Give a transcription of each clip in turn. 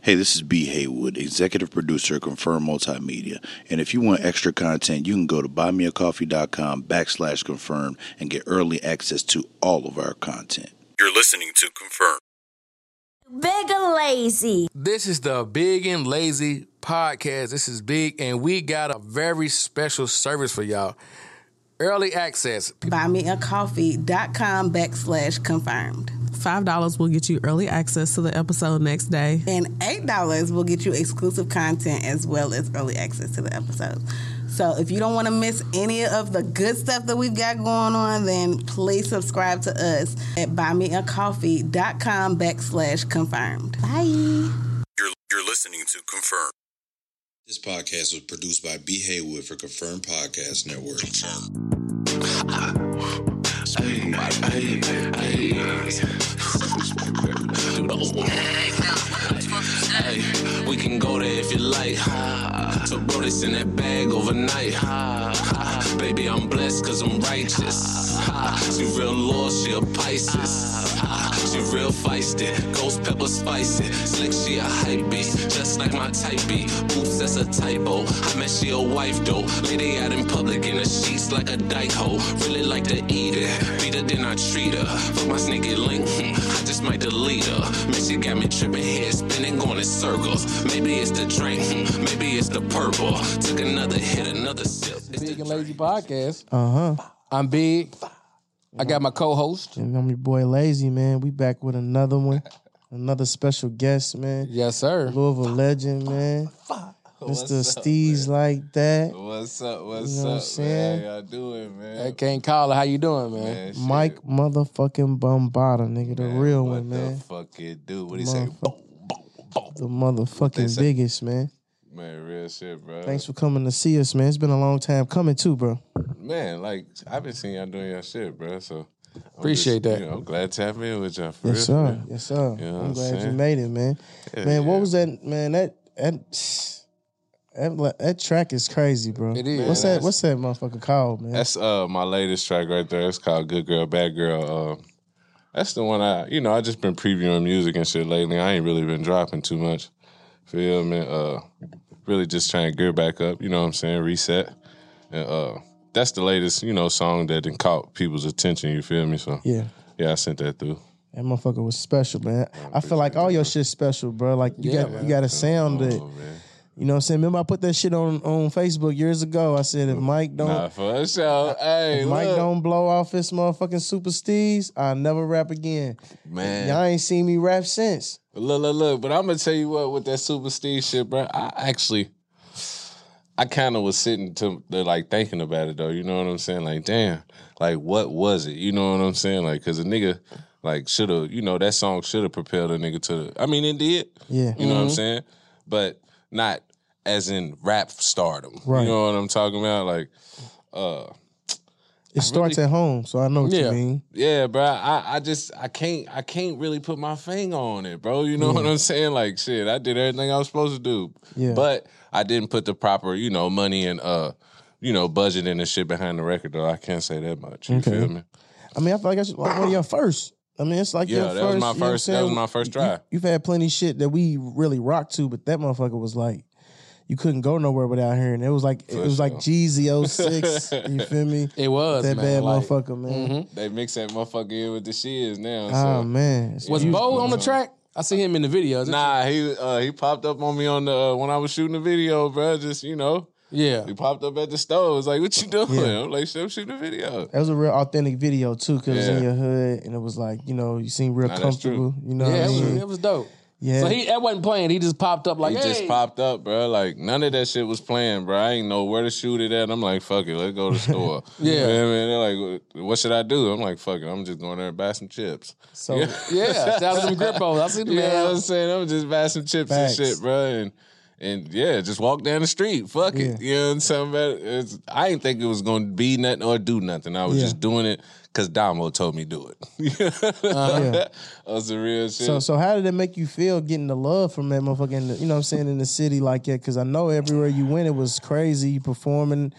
Hey, this is B. Haywood, executive producer of Confirm Multimedia. And if you want extra content, you can go to buymeacoffee.com/confirm and get early access to all of our content. You're listening to Confirm. Big and Lazy. This is the Big and Lazy podcast. This is Big, and we got a very special service for y'all. Early access. Buymeacoffee.com/confirmed. $5 will get you early access to the episode next day. And $8 will get you exclusive content as well as early access to the episodes. So if you don't want to miss any of the good stuff that we've got going on, then please subscribe to us at buymeacoffee.com/confirmed. Bye. You're listening to Confirm. This podcast was produced by B. Haywood for Confirm Podcast Network. Hey, we can go there if you like. So bro, this in that bag overnight. Baby, I'm blessed cause I'm righteous. She real loyal, she a Pisces. She real feisty, ghost pepper spicy. Slick, she a hype beast, just like my type beat. Oops, that's a typo. I meant she a wife though. Lady out in public in the sheets like a dyke hoe. Really like to eat it, beat her then I treat her. Fuck my sneaky link, I just might delete her. Man, she got me tripping, head spinning, going in circles. Maybe it's the drink, maybe it's the purple. Took another hit, another sip. Big and Lazy podcast. Uh-huh. I'm Big. I got my co-host. And I'm your boy Lazy, man. We back with another one. Another special guest, man. Yes, sir. Louisville legend, man. Mr. Steez like that. What's up, You know what I'm saying? How y'all doing, man? Hey, Kane Collar, how you doing, man? Mike motherfucking Bombada, nigga. The real one, man. What the fuck it do? What he say? The motherfucking biggest, man. Man, real shit, bro. Thanks for coming to see us, man. It's been a long time coming, too, bro. Man, like, I've been seeing y'all doing your shit, bro, so. Appreciate that. You know, I'm glad to have in with y'all, for Yes, real. sir. Yes, sir. You know what I'm I'm glad you saying? made it, man. Yeah, Man, what yeah. was that, man? That track is crazy, bro. It is. What's that motherfucker called, man? That's my latest track right there. It's called Good Girl, Bad Girl. That's the one I just been previewing music and shit lately. I ain't really been dropping too much. Feel me? Really just trying to gear back up, you know what I'm saying? Reset. And that's the latest, song that done caught people's attention, you feel me? So Yeah. I sent that through. That motherfucker was special, man. I feel like all your shit's special, bro. Like you got a sound that, Oh, man. you know what I'm saying? Remember I put that shit on Facebook years ago. I said if Mike don't Nah, for sure. Hey, if Mike look. don't blow off his motherfucking Super Steez, I'll never rap again. Man. Y'all ain't seen me rap since. Look. But I'm going to tell you what, with that Super Steve shit, bro, I kind of was sitting like thinking about it though. You know what I'm saying? Like, damn, like what was it? You know what I'm saying? Like, cause a nigga like should have, that song should have propelled a nigga to. I mean, it did. Yeah. You know what I'm saying? But not as in rap stardom. Right. You know what I'm talking about? Like, It starts at home, so I know what you mean. yeah, bro. I can't really put my finger on it, bro. You know what I'm saying? Like, shit, I did everything I was supposed to do. Yeah. But I didn't put the proper, money and budget and shit behind the record, though. I can't say that much. You feel me? I mean, I feel like that's like one of your first. I mean, it's like your first. that was my you know what I'm first. That was saying? my first try. You've had plenty of shit that we really rocked to, but that motherfucker was like, you couldn't go nowhere without hearing. It was like like Jeezy 06. You feel me? It was, that man. bad Like, motherfucker, man. They mix that motherfucker in with the shiz now. Oh man, Was Bo on the track? I see him in the video. Nah, he popped up on me on the when I was shooting the video, bro. Just Yeah. he popped up at the store. It was like, "What you doing?" Yeah. I'm like, "Shit, I'm shooting a video." That was a real authentic video too, because it's in Yeah. your hood, and it was like, you seem real Nah, that's comfortable. true. You know what I mean? It was dope. Yeah. So that wasn't playing. He just popped up like, He hey. just popped up, bro. Like, none of that shit was playing, bro. I ain't know where to shoot it at. I'm like, fuck it, let's go to the store. Yeah. You know what I mean? They're like, what should I do? I'm like, fuck it, I'm just going there and buy some chips. So Yeah, shout out to them Grippos. I see the You know what I'm man. saying? I'm just buy some chips Facts. and shit, bro. And yeah, just walk down the street. Fuck it. You know what I'm saying? About I didn't think it was going to be nothing or do nothing. I was just doing it because Damo told me do it. That was the real shit. So how did it make you feel getting the love from that motherfucker? In the, you know what I'm saying, in the city like that? Because I know everywhere you went, it was crazy. You performing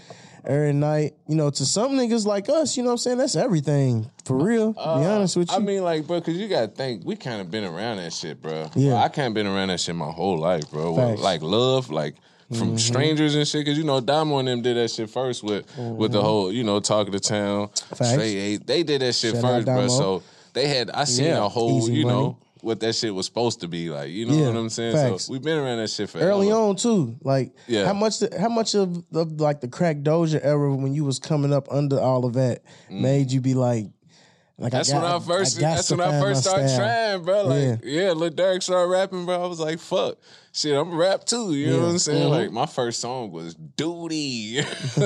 every night. You know, to some niggas like us, you know what I'm saying? That's everything. For real, to be honest with you. I mean, like, bro, because you got to think, we kind of been around that shit, bro. Yeah. I kind of been around that shit my whole life, bro. Facts. Like, love, like, from strangers and shit. Because, you know, Damo and them did that shit first with the whole, you know, Talk of the Town. Facts. Straight Eight. They did that shit Shout out first, bro. Damo. So they had, I seen a whole, Easy you money. know, what that shit was supposed to be like. You know Yeah, what I'm saying? facts. So we've been around that shit forever. Early on too, like Yeah. how much of like the crack Doja era when you was coming up under all of that made you be like That's when I first started trying, bro. Like, yeah, Lil Durk started rapping, bro. I was like, fuck. Shit, I'm a rap too. You know what I'm saying? Like, my first song was Duty.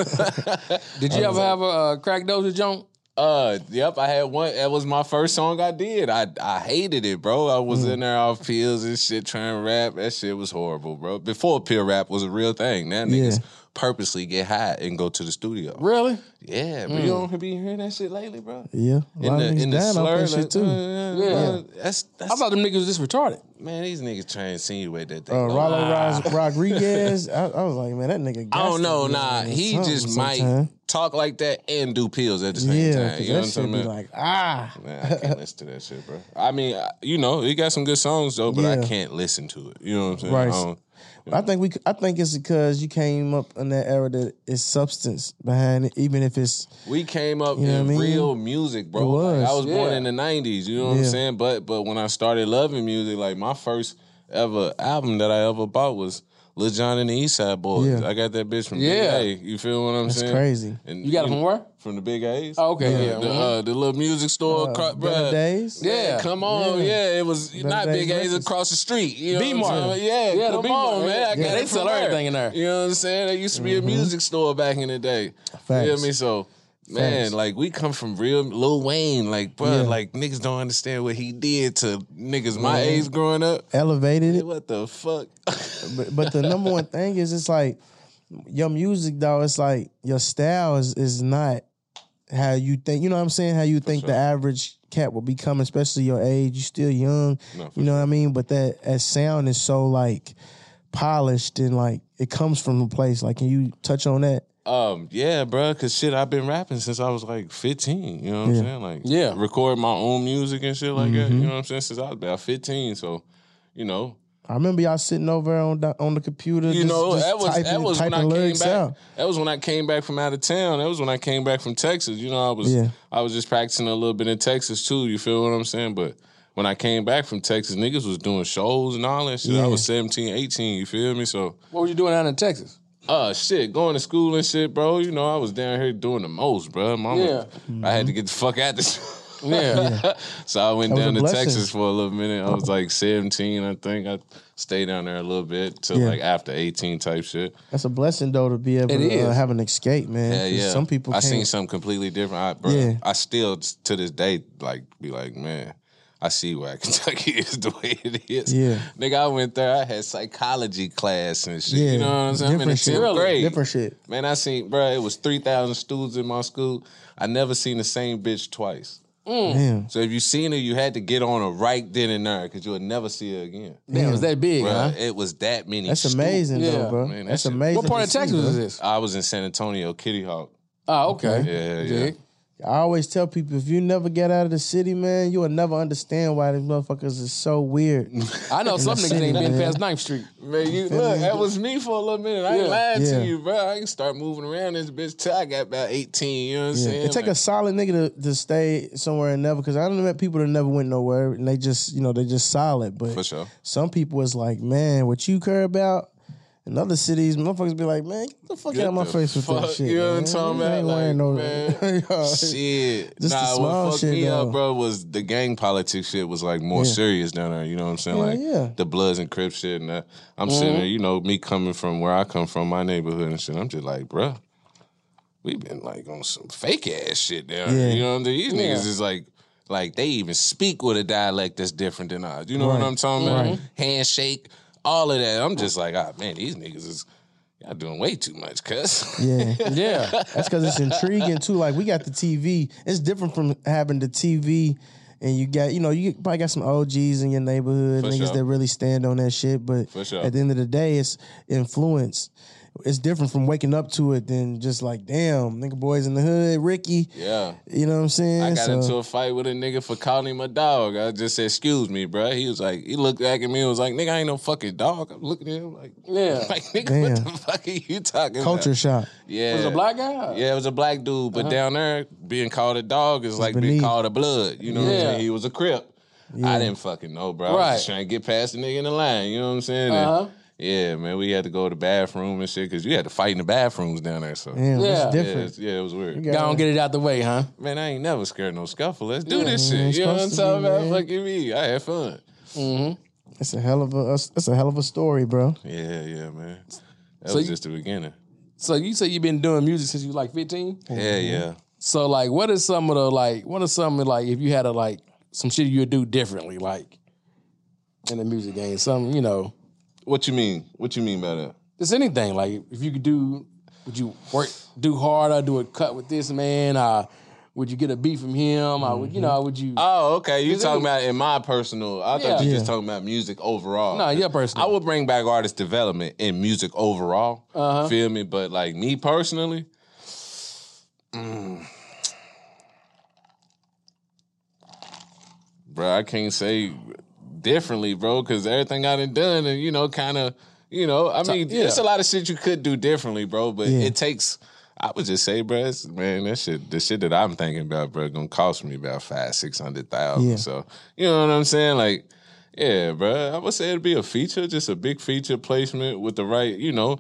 Did you ever have a Crack Doja joint? Yep, I had one. That was my first song I did. I hated it, bro. I was in there off pills and shit trying to rap. That shit was horrible, bro. Before pill rap was a real thing. Now niggas purposely get high and go to the studio. Really? Yeah, but you don't be hearing that shit lately, bro. Yeah, a lot of niggas dying off that shit too. Yeah. That's I thought them niggas was just retarded. man, these niggas trying to insinuate that they Rollo Rodriguez, I was like, man, that nigga. I don't know, nah. He just might talk like that and do pills at the same time. You know what I'm talking be about? like, Man, I can't listen to that shit, bro. I mean, you know, he got some good songs though, but I Yeah. can't listen to it. You know what I'm saying? Right. I think it's because you came up in that era that it's substance behind it, even if it's. We came up You know in what I mean? real music, bro. It was. Like, I was born in the 90s, you know what I'm saying? But when I started loving music, like my first ever album that I ever bought was Lil Jon and the East Side Boys. Yeah. I got that bitch from Yeah. Big A. You feel what I'm That's saying? crazy. And You got it from where? From the Big A's. Oh, okay, yeah. The little music store, Better bruh. Days. Yeah. Come on, it was not Days Big A's Records. across the street. You know B-Mart. what I'm saying? Yeah, Yeah, the come B-Mart, on, man. yeah. I got Yeah, they it sell from there. everything in there. You know what I'm saying? There used to be a music store back in the day. Facts. Feel me? So, man, Facts. like we come from real Lil Wayne, like, bro, Yeah. like niggas don't understand what he did to niggas my age growing up. Elevated it. What the fuck? But the number one thing is, it's like your music, though. It's like your style is not how you think. You know what I'm saying? How you think the average cat will become, especially your age. You still young. You know what I mean? But that sound is so like polished and like it comes from a place. Like, can you touch on that? Yeah, bro, cause shit, I've been rapping since I was like 15. You know what I'm saying? Like, record my own music and shit like that. You know what I'm saying? Since I was about 15. So, you know. I remember y'all sitting over on the computer. You know, just that was when I came lyrics back. out. That was when I came back from out of town. That was when I came back from Texas. You know, I was just practicing a little bit in Texas too. You feel what I'm saying? But when I came back from Texas, niggas was doing shows and all that shit. I was 17, 18. You feel me? So What were you doing out in Texas? Shit, going to school and shit, bro. You know, I was down here doing the most, bro. Mama, I had to get the fuck out this. Yeah. So I went That was down a to blessing. Texas for a little minute. I was like 17, I think. I stayed down there a little bit till like after 18 type shit. That's a blessing though to be able to have an escape, man. Yeah, 'Cause yeah. Some people I can't. seen something completely different. I still to this day like be like, man, I see why Kentucky is the way it is. Yeah. Nigga, I went there. I had psychology class and shit. Yeah. You know what I'm saying? I'm in the Different 10th shit. grade. Different shit. Man, I seen, bro, it was 3,000 students in my school. I never seen the same bitch twice. Damn. So if you seen her, you had to get on her right then and there because you would never see her again. Damn, it was that big, Bruh, huh? it was that many. That's students. amazing Yeah. though, bro. Man, that That's shit- amazing. What part of to see, Texas bro. is this? I was in San Antonio, Kitty Hawk. Oh, okay. Yeah. I always tell people, if you never get out of the city, man, you will never understand why these motherfuckers is so weird. I know some niggas ain't been past 9th Street. Man, look, that was me for a little minute. I ain't lying Yeah. to you, bro. I ain't start moving around this bitch till I got about 18. You know what I'm saying? It take Like, a solid nigga to stay somewhere and never, because I done met people that never went nowhere and they just solid. But For sure. some people is like, man, what you care about in other cities, motherfuckers be like, man, get the fuck out of my face with that fuck, shit. you know what I'm man. talking You about? ain't Like, wearing no man, shit. Just the small what fucked shit, me though. up, bro, was the gang politics shit was like more serious down there. You know what I'm saying? Hell Like yeah. the Bloods and Crips shit. And I'm sitting there, you know, me coming from where I come from, my neighborhood and shit. I'm just like, bro, we been like on some fake ass shit down here. Yeah. You know what I'm saying? These niggas is like they even speak with a dialect that's different than ours. You know what Right. I'm talking about? Right. Handshake, all of that. I'm just like, man, these niggas is y'all doing way too much, cuz. Yeah. Yeah. That's because it's intriguing too. Like we got the TV. It's different from having the TV and you got, you probably got some OGs in your neighborhood, For niggas sure. that really stand on that shit. But For sure. at the end of the day, it's influence. it's different from waking up to it than just like, damn, nigga boys in the hood, Ricky. Yeah. You know what I'm saying? I got into a fight with a nigga for calling him a dog. I just said, excuse me, bro. He was like, he looked back at me and was like, nigga, I ain't no fucking dog. I'm looking at him like, like, nigga, Damn. what the fuck are you talking Culture about? shock. Yeah. Was it a black guy? Yeah, it was a black dude. But down there, being called a dog is like being beneath. called a blood. You know what I'm saying? He was a Crip. I didn't fucking know, bro. I was just trying to get past the nigga in the line. You know what I'm saying? And, yeah, man, we had to go to the bathroom and shit because you had to fight in the bathrooms down there. So Damn, it's different. Yeah, it was weird. Go and get it out the way, huh? Man, I ain't never scared no scuffle. Let's do this shit. You know what I'm talking about? Fucking me. I had fun. It's a hell of a story, bro. Yeah, man. That was just the beginning. So you say you've been doing music since you was like 15? Yeah. So like, what are some of if you had to like some shit you would do differently, like in the music game? Some, you know. What you mean? What you mean by that? Just anything. Like if you could would you do harder, do a cut with this man? Would you get a beat from him? Would you? Oh, okay. You talking about in my personal? I thought you just talking about music overall. No, your personal. I would bring back artist development in music overall. Feel me? But like me personally, bro, I can't say differently, bro, because everything I done and kind of, I mean, there's a lot of shit you could do differently, bro. But it takes. I would just say, bro, the shit that I'm thinking about, bro, gonna cost me about $500,000-$600,000. Yeah. So you know what I'm saying? Like, yeah, bro, I would say it'd be a feature, just a big feature placement with the right,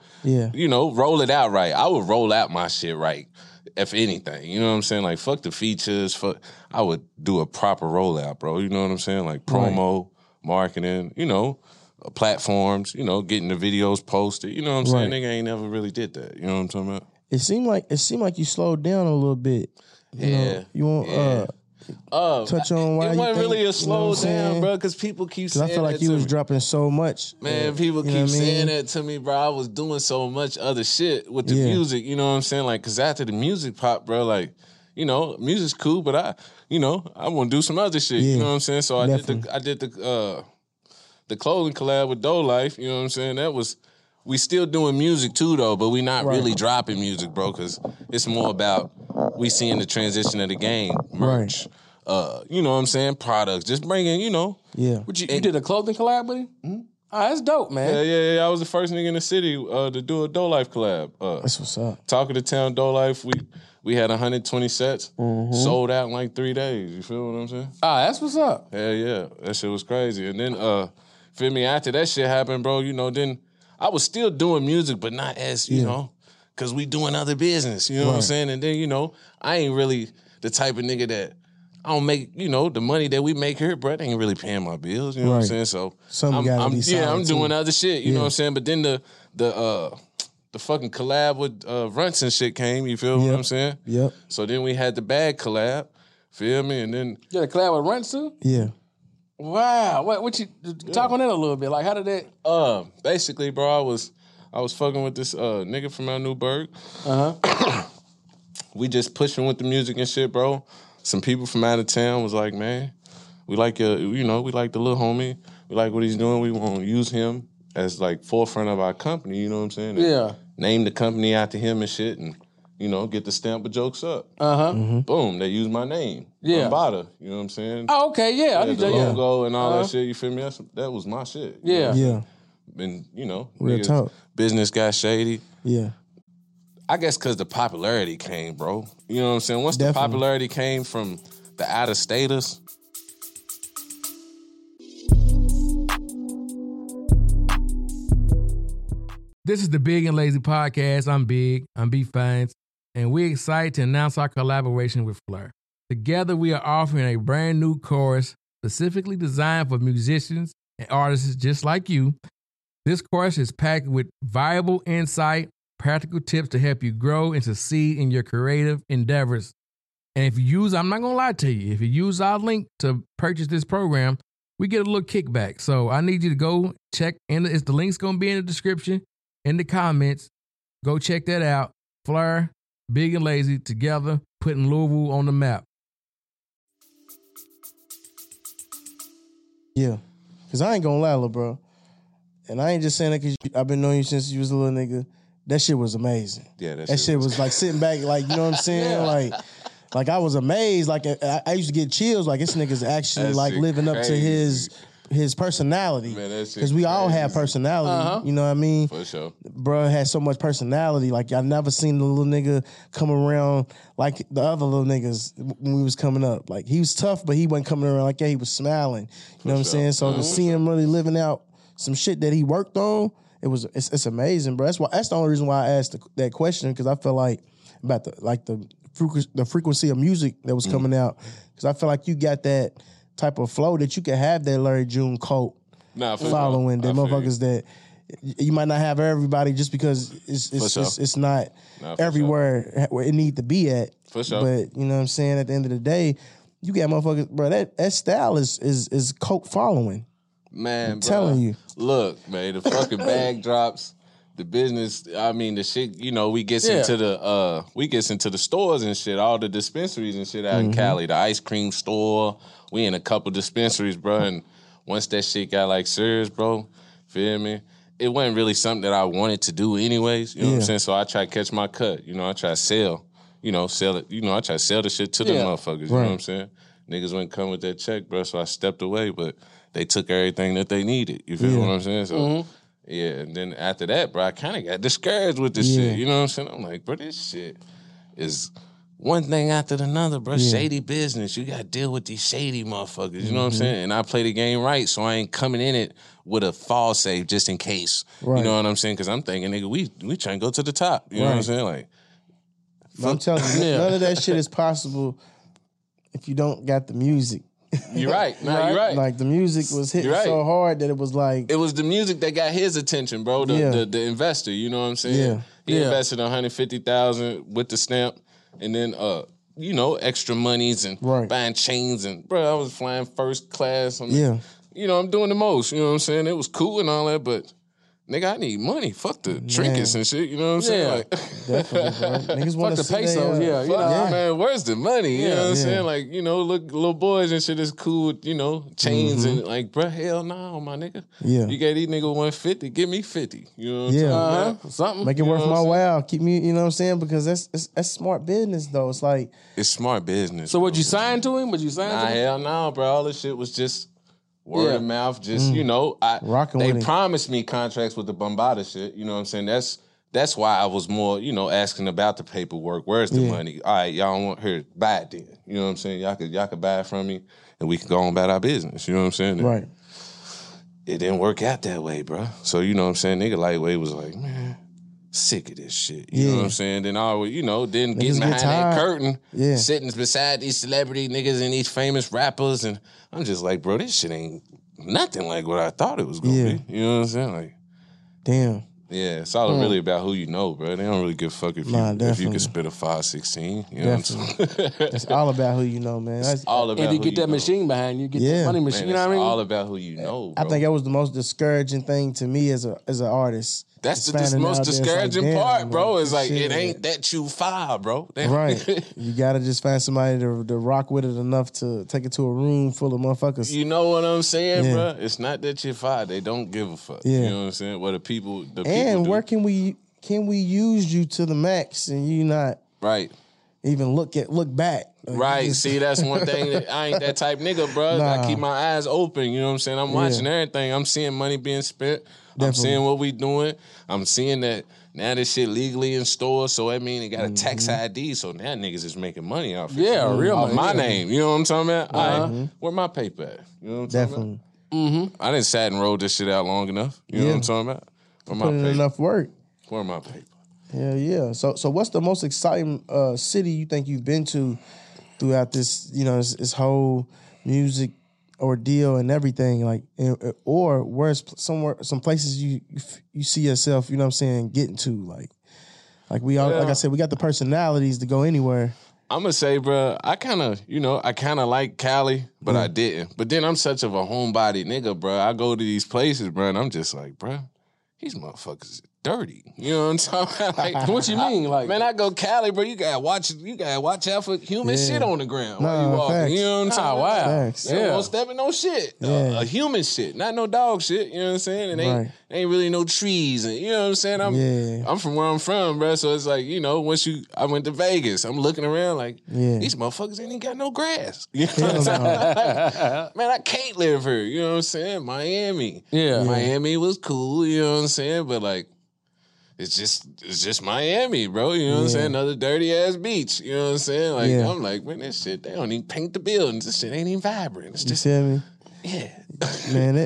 roll it out right. I would roll out my shit right, if anything. You know what I'm saying? Like, fuck the features. I would do a proper rollout, bro. You know what I'm saying? Like promo, marketing, platforms, getting the videos posted. You know what I'm saying? Nigga ain't never really did that. You know what I'm talking about? It seemed like you slowed down a little bit. You want touch on why it wasn't really a slow down, saying? bro, because people keep saying I feel like you was dropping so much. Man, people keep saying that to me, bro. I was doing so much other shit with the music, you know what I'm saying? Like, because after the music pop, bro, like, music's cool, but I want to do some other shit, you know what I'm saying? So I did the clothing collab with Doe Life, you know what I'm saying? That was... We still doing music too, though, but we not really dropping music, bro, because it's more about we seeing the transition of the game, merch, you know what I'm saying, products, just bringing, Yeah. You did a clothing collab with him? Mm-hmm. Oh, that's dope, man. Yeah. I was the first nigga in the city to do a Doe Life collab. That's what's up. Talk of the Town Doe Life, we had 120 sets, sold out in like 3 days. You feel what I'm saying? Ah, that's what's up. Yeah. That shit was crazy. And then, feel me, after that shit happened, bro, then... I was still doing music, but not as, because we doing other business, you know what I'm saying? And then, I ain't really the type of nigga that I don't make, the money that we make here, bro, ain't really paying my bills, you know what I'm saying? So I'm doing other shit, you know what I'm saying? But then the fucking collab with Runts and shit came, you feel what I'm saying? Yep. So then we had the bag collab, feel me? And then... You had a collab with Runts too? Yeah. Wow, what you talk on that a little bit? Like, how did that? Basically, bro, I was fucking with this nigga from our Newburgh. We just pushing with the music and shit, bro. Some people from out of town was like, man, we like we like the little homie. We like what he's doing. We want to use him as like forefront of our company. You know what I'm saying? Yeah. Name the company after him and shit, and get the stamp of Jokes Up. Boom, they use my name. Yeah. Bada, you know what I'm saying? Oh, okay, yeah. The logo and all that shit, you feel me? That was my shit. Yeah. Yeah. And, Real talk. Business got shady. Yeah. I guess because the popularity came, bro. You know what I'm saying? Once the popularity came from the out-of-staters. This is the Big and Lazy Podcast. I'm Big. I'm B Fines. And we're excited to announce our collaboration with Fleur. Together, we are offering a brand new course specifically designed for musicians and artists just like you. This course is packed with valuable insight, practical tips to help you grow and succeed in your creative endeavors. And if you use, I'm not going to lie to you, if you use our link to purchase this program, we get a little kickback. So I need you to go check, and the link's going to be in the description, in the comments. Go check that out. Fleur, Big and Lazy, together, putting Louisville on the map. Yeah. Because I ain't going to lie, little bro. And I ain't just saying that because I've been knowing you since you was a little nigga. that shit was amazing. Yeah, that shit was like sitting back, like, you know what I'm saying? Like I was amazed. Like I used to get chills. Like this nigga's actually That like shit living up to his personality. Man, that shit because we all have personality. You know what I mean? For sure. Bruh had so much personality. Like I never seen the little nigga come around like the other little niggas when we was coming up. Like he was tough, but he wasn't coming around like that. He was smiling. You know what I'm saying? So to see him really living out some shit that he worked on, it's amazing, bro. That's the only reason why I asked that question, because I felt like about the frequency of music that was coming out, because I feel like you got that type of flow that you can have that Larry June cult following, the motherfuckers that you might not have everybody just because it's not everywhere where it need to be at. For sure. But you know what I'm saying? At the end of the day, you got motherfuckers, bro. That style is cult following. Man, I'm telling you. Look, man, the fucking bag drops, the business. I mean, the shit. You know, we gets into the stores and shit, all the dispensaries and shit out in Cali. The ice cream store. We in a couple dispensaries, bro. And once that shit got like serious, bro, feel me? It wasn't really something that I wanted to do, anyways. You know what I'm saying? So I try to catch my cut. You know, I try to sell. You know, sell it. You know, I try to sell the shit to the motherfuckers. You know what I'm saying? Niggas wouldn't come with that check, bro. So I stepped away, but they took everything that they needed. You feel what I'm saying? So, yeah. And then after that, bro, I kind of got discouraged with this shit. You know what I'm saying? I'm like, bro, this shit is one thing after another, bro. Shady business. You got to deal with these shady motherfuckers. You know what I'm saying? And I play the game right, so I ain't coming in it with a fall safe just in case. Right. You know what I'm saying? Because I'm thinking, nigga, we trying to go to the top. You know what I'm saying? Like, I'm telling you, none of that shit is possible if you don't got the music. You're right. No, you're right. Like the music was hitting so hard that it was like... It was the music that got his attention, bro. The investor, you know what I'm saying? He invested $150,000 with the stamp, and then you know, extra monies and buying chains, and bro, I was flying first class. You know, I'm doing the most. You know what I'm saying? It was cool and all that, but nigga, I need money. Fuck the trinkets and shit. You know what I'm saying? Like, definitely, bro. Niggas want the pesos. You know, man, where's the money? You know what I'm saying? Like, you know, look, little boys and shit is cool. You know, chains and like, bro, hell no, my nigga. Yeah, you got these niggas 150. Give me 50. You know what I'm saying? Something. Make it worth my while. Keep me. You know what I'm saying? Because that's smart business though. It's like it's smart business. So, would you sign to him? Would you sign to him? Hell no, bro. All this shit was just word of mouth, just, you know, they promised me contracts with the Bombada shit, you know what I'm saying? That's why I was more, you know, asking about the paperwork. Where's the money? All right, y'all want her, buy it then. You know what I'm saying? Y'all could buy it from me and we can go on about our business. You know what I'm saying? Right. It didn't work out that way, bro. So, you know what I'm saying? Nigga Lightweight was like, man, sick of this shit. You know what I'm saying? Then always, you know, then getting behind that curtain, sitting beside these celebrity niggas and these famous rappers, and I'm just like, bro, this shit ain't nothing like what I thought it was gonna be. You know what I'm saying? Like, damn. Yeah, it's all really about who you know, bro. They don't really give a fuck if you can spit a 516. You know what I'm saying? It's all about who you know, man. It's all about and you get that machine behind you, get the money machine. Man, you know what I mean? All about who you know, bro. I think that was the most discouraging thing to me as an artist. That's the most discouraging part, bro. It's like, it ain't that you fire, bro. Right. You gotta just find somebody to rock with it enough to take it to a room full of motherfuckers. You know what I'm saying, bro? It's not that you're fire. They don't give a fuck. You know what I'm saying? What the people and do. Where can we use you to the max and you not even look back? Like, right. See, that's one thing that I ain't that type nigga, bro. I keep my eyes open. You know what I'm saying? I'm watching everything. I'm seeing money being spent. I'm seeing what we doing. I'm seeing that now this shit legally in stores, so that mean it got a tax ID, so now niggas is making money off it. Yeah, real money. My name. You know what I'm talking about? All right, where my paper at? You know what I'm talking about? I didn't sat and rolled this shit out long enough. You know what I'm talking about? Where my paper? Enough work. Where my paper? Hell yeah. So what's the most exciting city you think you've been to throughout this, you know, this whole music ordeal and everything, like, or where's some places you see yourself, you know what I'm saying, getting to, like we all, like I said, we got the personalities to go anywhere. I'm gonna say, bro, I kind of like Cali, but I didn't. But then I'm such of a homebody nigga, bro. I go to these places, bro, and I'm just like, bro, these motherfuckers dirty. You know what I'm talking about? Like, What you mean? Like, man, I go Cali, bro. You gotta watch out for human shit on the ground while you walking. Facts. You know what I'm talking about? wow. Facts. Yeah. Don't step in no shit. A human shit, not no dog shit. You know what I'm saying? And ain't really no trees. And you know what I'm saying? I'm from where I'm from, bro. So it's like, you know, I went to Vegas. I'm looking around like, these motherfuckers ain't even got no grass. You know what I'm saying? Like, man, I can't live here. You know what I'm saying? Miami. Yeah. Miami was cool. You know what I'm saying? But like, it's just Miami, bro. You know what I'm saying? Another dirty ass beach. You know what I'm saying? Like I'm like, man, this shit, they don't even paint the buildings. This shit ain't even vibrant. It's just, you feel me? yeah. Man,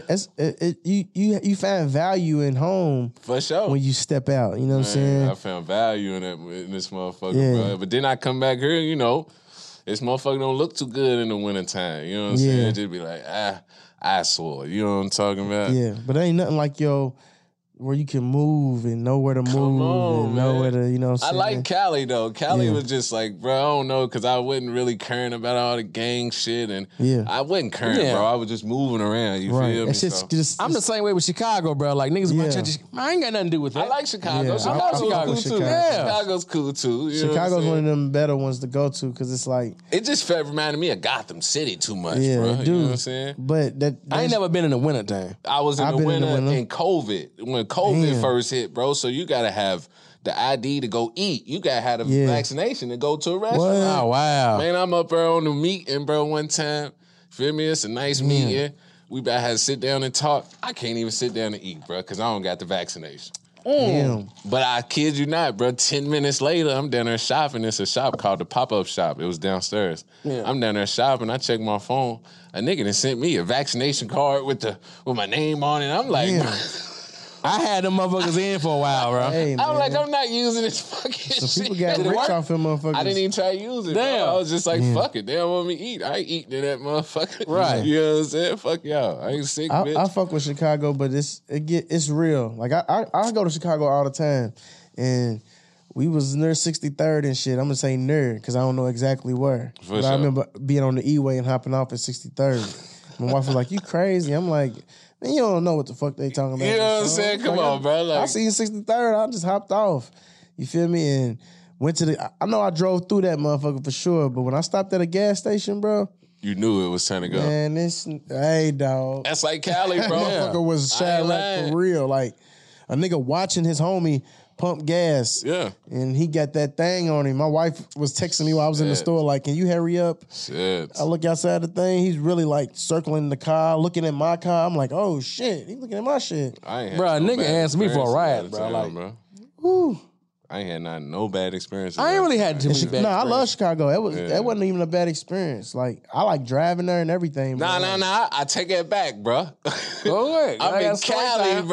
you find value in home For sure. when you step out. You know what I'm saying? I found value in this motherfucker, bro. But then I come back here, you know, this motherfucker don't look too good in the wintertime. You know what I'm saying? It just be like, eyesore. You know what I'm talking about? Yeah, but there ain't nothing like where you can move and know where to move and know where to, you know what I'm saying? I like Cali, though. Cali was just like, bro, I don't know, because I wasn't really caring about all the gang shit, and I wasn't caring, bro. I was just moving around, you feel me? It's just, I'm the same way with Chicago, bro. Like, niggas in my church, I ain't got nothing to do with that. I like Chicago. Yeah, Chicago's cool, too. Yeah. Chicago's cool, too. You know Chicago's one of them better ones to go to because it's like... It just reminded me of Gotham City too much, bro. dude. You know what I'm saying? But I ain't never been in the wintertime. I was in the winter in COVID, when COVID first hit, bro. So you gotta have the ID to go eat. You gotta have the vaccination to go to a restaurant. Oh, wow. Man, I'm up there on the meeting, bro, one time. Feel me? It's a nice meeting. We about had to sit down and talk. I can't even sit down and eat, bro, because I don't got the vaccination. But I kid you not, bro, 10 minutes later, I'm down there shopping. It's a shop called the Pop-Up Shop. It was downstairs. I'm down there shopping. I check my phone. A nigga done sent me a vaccination card with my name on it. I'm like... I had them motherfuckers in for a while, bro. Hey, I'm like, I'm not using this fucking shit. Some people got rich off them motherfuckers. I didn't even try to use it. Damn. Bro. I was just like, fuck it. They don't want me to eat. I ain't eating in that motherfucker. Right. You know what I'm saying? Fuck y'all. I ain't sick, bitch. I fuck with Chicago, but it's real. Like I go to Chicago all the time, and we was near 63rd and shit. I'm gonna say near because I don't know exactly where. But I remember being on the E-way and hopping off at 63rd. My wife was like, "You crazy?" I'm like, "Man, you don't know what the fuck they talking about." You know what I'm saying? Come on, bro. Like, I seen 63rd. I just hopped off. You feel me? And went to I know I drove through that motherfucker for sure, but when I stopped at a gas station, bro. You knew it was time to go. Man, hey, dog. That's like Cali, bro. Motherfucker was Chirac for real. Like, a nigga watching his homie pump gas. Yeah. And he got that thing on him. My wife was texting me while I was in the store, like, can you hurry up? Shit. I look outside the thing. He's really, like, circling the car, looking at my car. I'm like, oh, shit. He's looking at my shit. Bro, a nigga asked me for a ride, bro. Like, whoo. I ain't had no bad experiences. I ain't really had too many bad I love Chicago. That wasn't even a bad experience. Like, I like driving there and everything. Nah. I take it back, bro. Go ahead. I'm in Cali,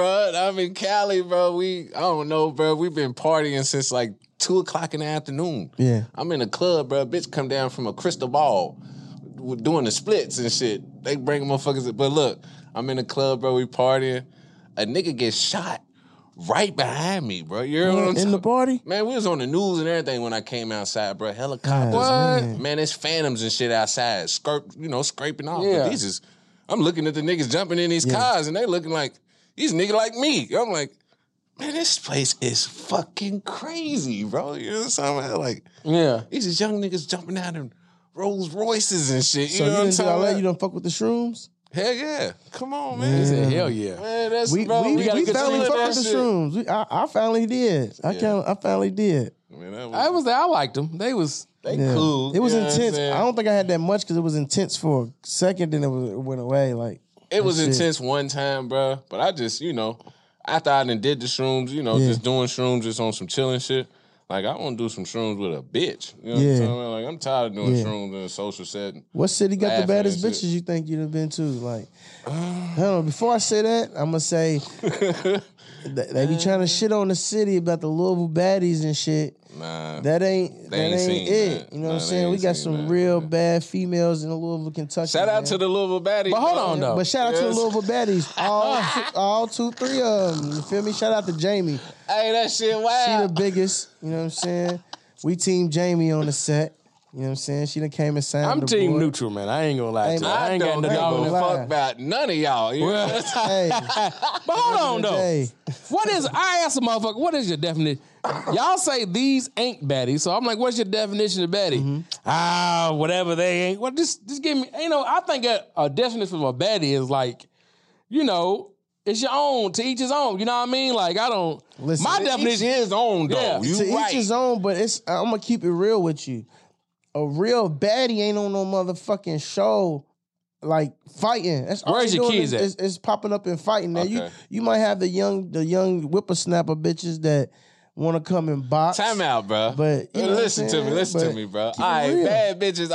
bro. I don't know, bro. We've been partying since like 2:00 in the afternoon. Yeah. I'm in the club, bro. Bitch come down from a crystal ball doing the splits and shit. They bring motherfuckers. But look, I'm in the club, bro. We partying. A nigga gets shot right behind me, bro. You know what I'm saying? In the party? Man, we was on the news and everything when I came outside, bro. Helicopters. What? Man, there's phantoms and shit outside, scraping off. Yeah. But I'm looking at the niggas jumping in these cars and they looking like, these niggas like me. I'm like, man, this place is fucking crazy, bro. You know what I'm saying? Like, these is young niggas jumping out in Rolls Royces and shit. So you know what I'm didn't talking about? you don't fuck with the shrooms? Hell yeah. Come on, man. He said, hell yeah. Man, that's, We bro, finally fucked with the shit. shrooms. I finally did. I finally did. Man, I liked them. They cool. It was You know what I'm intense. saying? I don't think I had that much because it was intense for a second, then it went away. Like It was shit. intense one time, bro. But I just, after I done did the shrooms, just doing shrooms just on some chilling shit. Like, I want to do some shrooms with a bitch. You know what I'm saying? Like, I'm tired of doing shrooms in a social setting. What city got the Laughing baddest and shit. bitches you think you'd have been to? Like, I don't know. Before I say that, I'm gonna say they be trying to shit on the city about the Louisville baddies and shit. Nah. That ain't seen it. that. You know what Nah, I'm they saying? We ain't got seen some that, real man. bad females in Louisville, Kentucky. Shout out man. to the Louisville baddies. But hold on, though. But shout out to the Louisville baddies. All 2, 3 of them. You feel me? Shout out to Jamie. Hey, that shit She wild. the biggest. You know what I'm saying? We team Jamie on the set. You know what I'm saying? She done came and signed I'm the team board. neutral, man. I ain't gonna lie to you. I ain't got don't no give dog in a the lie. fuck about none of y'all. You know? Hey, But hold on though. Hey. What is I asked a motherfucker, what is your definition? Y'all say these ain't baddies. So I'm like, what's your definition of baddie? Whatever they ain't. Well, just give me, I think a definition of a baddie is like, it's your own, to each his own. You know what I mean? Like, I don't. Listen, my to definition Each his own, though. Yeah. You to right. each his own, but I'm gonna keep it real with you. A real baddie ain't on no motherfucking show like fighting. That's all Where's they your doing kids is, at? is popping up and fighting. Now Okay. you might have the young whippersnapper bitches that want to come and box. Time out, bro. But you know listen what to I'm me, saying? listen to But me, bro. keep it All right, real. bad bitches.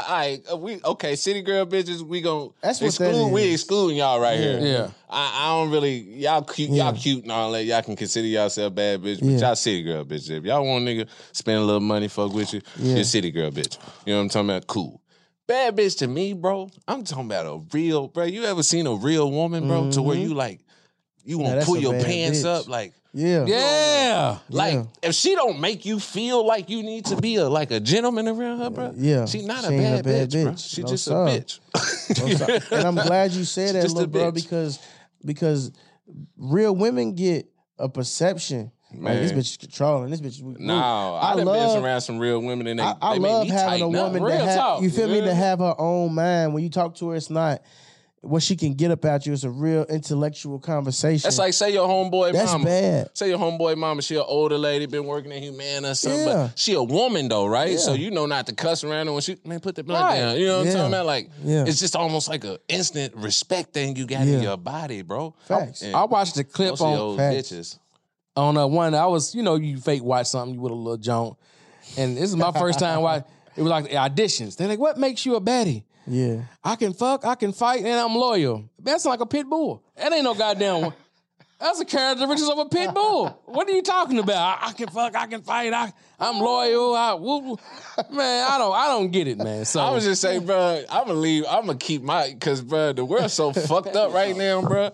We city girl bitches. We gon' That's what exclude. that We is. excluding y'all right here. Yeah. I don't really. Y'all cute. Yeah. Y'all cute and all that. Y'all can consider yourself bad bitch, but Yeah. y'all city girl bitches. If y'all want a nigga spend a little money, fuck with you. Yeah. You're city girl bitch. You know what I'm talking about? Cool. Bad bitch to me, bro. I'm talking about a real, bro. You ever seen a real woman, bro, to where you like, you Yeah, want to that's pull a your bad pants bitch. up, like. Yeah. Yeah. Like, Yeah. if she don't make you feel like you need to be a gentleman around her, bro, Yeah. she not She a ain't bad bitch, bro. She No, just sir. a bitch. And I'm glad you said that, Just a little bro, bitch. because real women get a perception. Like, this Man. bitch is controlling. This bitch is weak. No, I done been love around some real women and I they make love me having a tighten up. woman Real that talk. you feel me, Yeah. to have her own mind. When you talk to her, it's not what she can get about you. It's a real intellectual conversation. That's like, say your homeboy That's mama. bad. Say your homeboy mama, she an older lady, been working at Humana or something, Yeah. but she a woman though, right? Yeah. So you know not to cuss around her when she, man, put the blunt Right. down. You know what Yeah. I'm talking about? Like, Yeah. it's just almost like a instant respect thing you got Yeah. in your body, bro. Facts. And I watched the clip most of on those Facts. bitches. one. I was, you fake watch something with a little joint, and this is my first time watch. It was like the auditions. They're like, "What makes you a baddie?" Yeah. I can fuck, I can fight, and I'm loyal. That's like a pit bull. That ain't no goddamn one. That's a characteristic of a pit bull. What are you talking about? I can fuck, I can fight, I'm loyal. Man, I don't get it, man. So I was just say, bro, I'm gonna keep cause bro, the world's so fucked up right now, bro.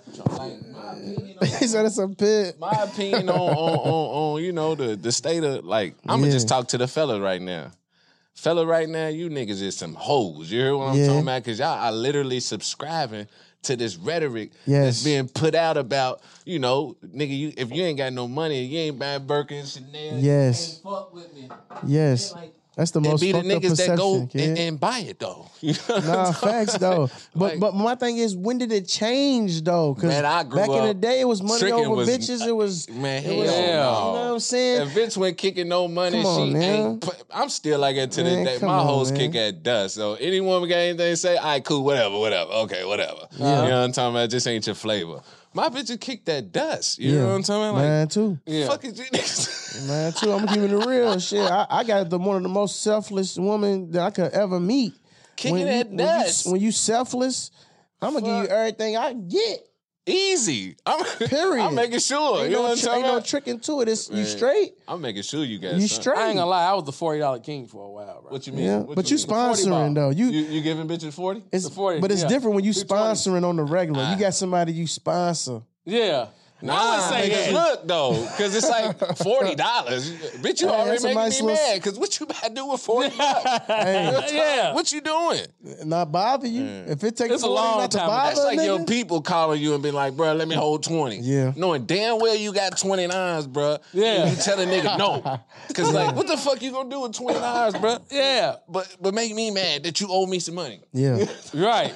He said it's a pit. My opinion on the state of, like, I'm gonna just talk to the fella right now. Fella right now, you niggas is some hoes. You hear what I'm Yeah. talking about? Cause y'all are literally subscribing to this rhetoric Yes. that's being put out about, nigga, if you ain't got no money, you ain't buying Birkins, Chanel, Yes. you ain't fuck with me. Yes. That's the It most be the fucked up niggas that go perception, kid. and buy it though. You know what I'm Nah, talking facts about? though. But Like, but my thing is, when did it change though? Because Man, I grew back in the up day, it was money tricking over was- bitches. It was man, it was, hell you no. know what I'm saying? If bitch went kicking no money, Come on, she man. ain't. I'm still like that to Man, this day. come My on, hoes man. kick at dust. So any woman got anything to say, all right, cool, whatever. Okay, whatever. You know what I'm talking about? Just ain't your flavor. My bitches kick that dust. You know what I'm talking about? Like, Man, too. fuck is you niggas? Man, too. I'm keeping it real. Shit, I got one of the most selfless women that I could ever meet. Kicking that dust. When you selfless, I'm gonna give you everything I get. Easy. Period. I'm making sure. Ain't You know what I'm ain't talking no about? trick into it. It's you Man. straight. I'm making sure you got You something. straight. I ain't gonna lie, I was the $40 king for a while, bro. What you mean? Yeah, What but you mean? sponsoring though. You giving bitches 40? It's, The 40, but it's yeah. different when you 220. sponsoring on the regular. You got somebody you sponsor. Yeah. I would say nigga, that. look though, because it's like $40. Bitch, you Hey, already that's a making nice me little- mad. Because what you about to do with $40? Hey, Yeah. What you doing? not bother you. If it takes It's a 40 long not to time, but bother That's like a your nigga, people calling you and being like, bro, let me hold 20. Yeah. Knowing damn well you got 29s, bro. Yeah. And you tell a nigga no. Because like, what the fuck you gonna do with 29s, bro? Yeah. But make me mad that you owe me some money. yeah, Right.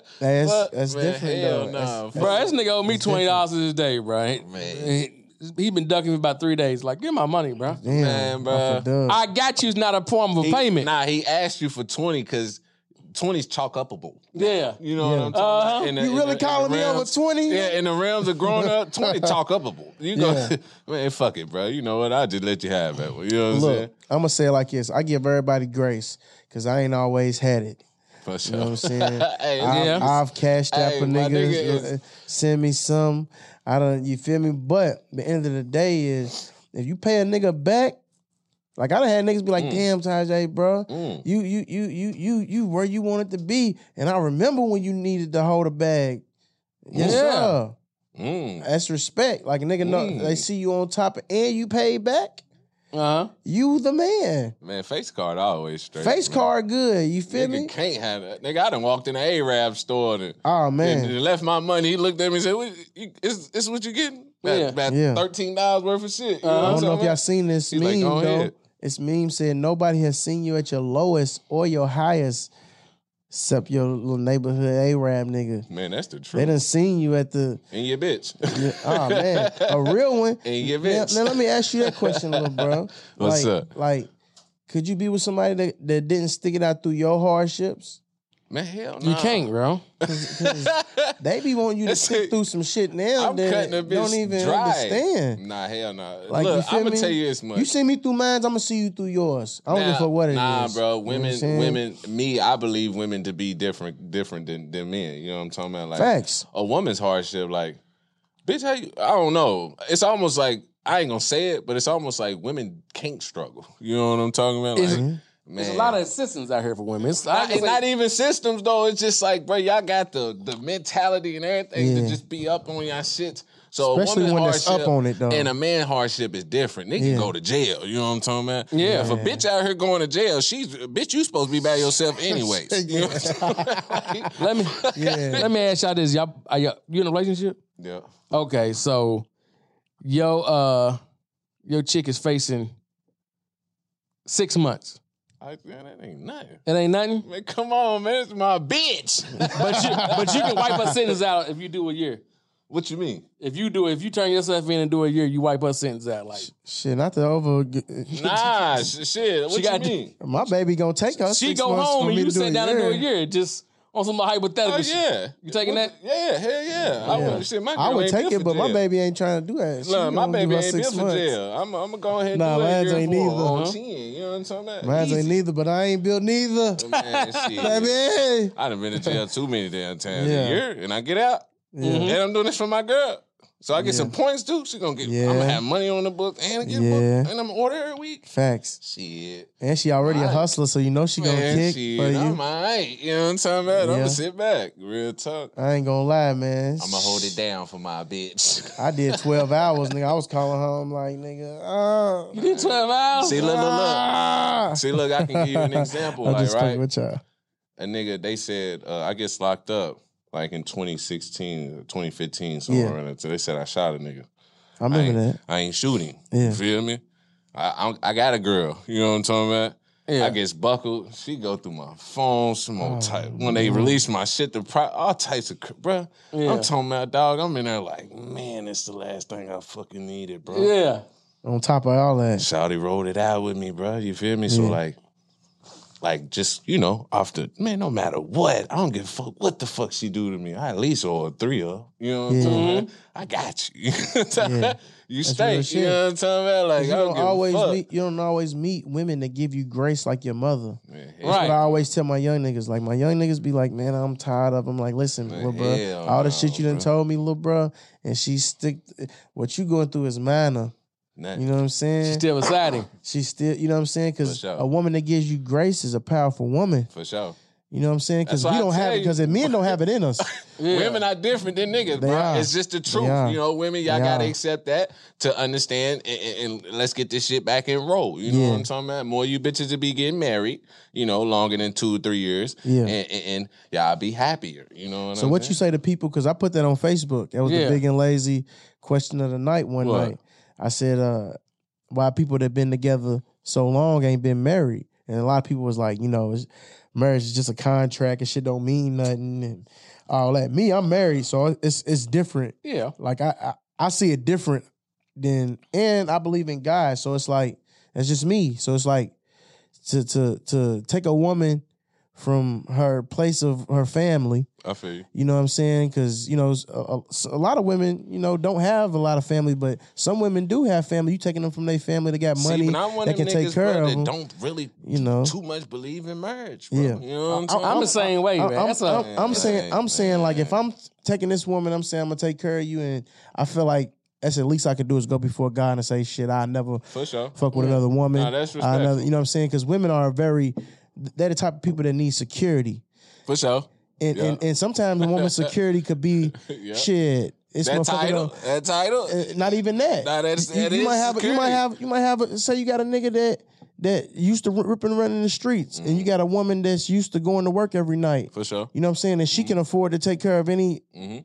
that's Man, different hell though. nah. Bro, this nigga owe me $20 this day, right? Man. He been ducking me about 3 days. Like, give my money, bro. Damn, Man, bruh. off a dub. I got you is not a form of a payment. Nah, he asked you for 20 because 20's chalk upable. Yeah. You know what I'm talking about? In the- You in really the- in calling the me over realms- 20? Yeah, in the realms of growing up, 20 talk upable. You go, Yeah. man, fuck it, bro. You know what? I'll just let you have that one. You know what I'm saying? Look, I'm gonna say it like this: I give everybody grace because I ain't always had it. For sure. You know what I'm saying? Hey, yeah. I've cashed out Hey, for my niggas. nigga is- Send me some. I don't. You feel me? But the end of the day is if you pay a nigga back. Like I done had niggas be like, "Damn, Tajay, bro, you where you wanted to be." And I remember when you needed to hold a bag. Yes, sir. That's respect. Like a nigga know they see you on top and you paid back. You the man. Man, face card always straight. Face card good. You feel Nigga me? can't have that. Nigga, I done walked in an Arab store and, Oh man. and left my money. He looked at me and said, "Is what you getting? About Yeah. $13 worth of shit." You know I what I'm don't know if talking y'all about? seen this He's meme like, go though. ahead. This meme said nobody has seen you at your lowest or your highest, except your little neighborhood Arab nigga. Man, that's the They truth. done seen you at the. And your bitch. Oh man, a real one. And your Now, bitch. now let me ask you that question, little bro. What's like, up? Like, could you be with somebody that didn't stick it out through your hardships? Man, hell no. You can't, bro. They be wanting you to stick through some shit now I'm that cutting a bitch don't even dry. understand. Nah, hell no. Like, you Look, feel I'm gonna me? tell you this much. You see me through mine, I'm gonna see you through yours. I don't give a fuck what it is. Nah, bro. You know what I'm saying? I believe women to be different than men. You know what I'm talking about? Like Facts. a woman's hardship, like, bitch, how you, I don't know. It's almost like, I ain't gonna say it, but it's almost like women can't struggle. You know what I'm talking about? Like, man. There's a lot of assistance out here for women. It's Not even systems though. It's just like, bro, y'all got the mentality and everything to just be up on y'all shit. So Especially a woman's when that's hardship up on it, though. and a man hardship is different. Nigga go to jail. You know what I'm talking about? Yeah. If a bitch out here going to jail, bitch, you supposed to be by yourself anyways. You know what I'm talking about? let me ask y'all this. Y'all, you in a relationship? Yeah. Okay, so your chick is facing 6 months. Man, that ain't nothing. It ain't nothing. Man, come on, man. It's my bitch. But you can wipe her sentence out if you do a year. What you mean? If you turn yourself in and do a year, you wipe her sentence out. Like Shit, not to over. Nah, shit. What you mean? My baby gonna take us. she 6 go months home for and me you to do sit down and do a year. Just on some hypothetical Oh, shit. yeah. You taking that? Yeah, hell yeah. I would take it, but my baby ain't trying to do that. She Look, my gonna baby do her ain't 6 built for months. jail. I'm gonna go ahead and Nah, do it mine here ain't for neither. on 10. You know what I'm talking about? Mine Easy. ain't neither, but I ain't built neither. Man, shit. Baby. I done been to jail too many damn times Yeah. a year, and I get out, and I'm doing this for my girl. So I get some points too. She gonna get. Yeah. I'm gonna have money on the book and I get a book, and I'm gonna order every week. Facts. Shit. And she already a hustler, so you know she gonna kick shit, for you. I'm alright. You know what I'm talking about? I'm Yeah. gonna sit back. Real talk. I ain't gonna lie, man. I'm gonna hold it down for my bitch. I did 12 hours, nigga. I was calling home like, nigga, You did 12 hours? See, look. See, look, I can give you an example. I Like, just right? fuck with y'all. A nigga, they said, I get locked up like in 2016 or 2015, somewhere around there. So they said I shot a nigga. I remember that. I ain't shooting. Yeah. You feel me? I got a girl. You know what I'm talking about? Yeah. I gets buckled. She go through my phone, some old type. When they release my shit, all types of, bruh. Yeah. I'm talking about, dog. I'm in there like, man, it's the last thing I fucking needed, bro. Yeah. On top of all that. Shawty rolled it out with me, bro. You feel me? So like just, you know, man, no matter what, I don't give a fuck what the fuck she do to me. I at least owe her 3 of. You know what I'm talking about? I got you. You stay. real shit. You know what I'm talking about? Like, You I don't don't give always a fuck. you don't always meet women that give you grace like your mother. Man, That's what I Right. always tell my young niggas. Like my young niggas be like, man, I'm tired of them. Like, listen, little bro, hell all the no, shit you done bro. told me, little bro, and she stick. What you going through is minor. Nothing. You know what I'm saying? She's still exciting. She still, you know what I'm saying? For Because sure. a woman that gives you grace is a powerful woman. For sure. You know what I'm saying? Because That's we why don't I have tell it. you. Because men don't have it in us. Women are different than niggas, They bro. are. It's just the They truth. are. You know, women, y'all They gotta are. accept that to understand and let's get this shit back and roll. You know Yeah. what I'm talking about? More you bitches to be getting married, you know, longer than 2 or 3 years. Yeah. And y'all be happier. You know what So I'm what saying? you say to people? Because I put that on Facebook. That was Yeah. the big and lazy question of the night one What? night. I said, why people that been together so long ain't been married? And a lot of people was like, you know, marriage is just a contract and shit don't mean nothing and all that. Me, I'm married, so it's different. Yeah. Like I see it different than, and I believe in God, so it's like that's just me. So it's like to take a woman from her place of her family. I feel you. You know what I'm saying? Because, you know, a lot of women, you know, don't have a lot of family, but some women do have family. You taking them from their family that got money, See, but I'm one that of can them take niggas, care bro, of that them. don't really You know. too much believe in marriage, bro. Yeah. You know what I'm talking I'm the same way, man. I'm saying like if I'm taking this woman, I'm saying I'm gonna take care of you, and I feel like that's the least I could do is go before God and say, shit, I never For sure. fuck with another woman. Nah, that's I never, respectful. you know what I'm saying? Because women are they're the type of people that need security. For sure. And, Yeah. and sometimes a woman's security could be Yeah. shit. It's That motherfucker title. not even that. Nah, that's- you, that you is might have security. you might have say you got a nigga that used to rip and run in the streets, and you got a woman that's used to going to work every night. For sure. You know what I'm saying? And she can afford to take care of any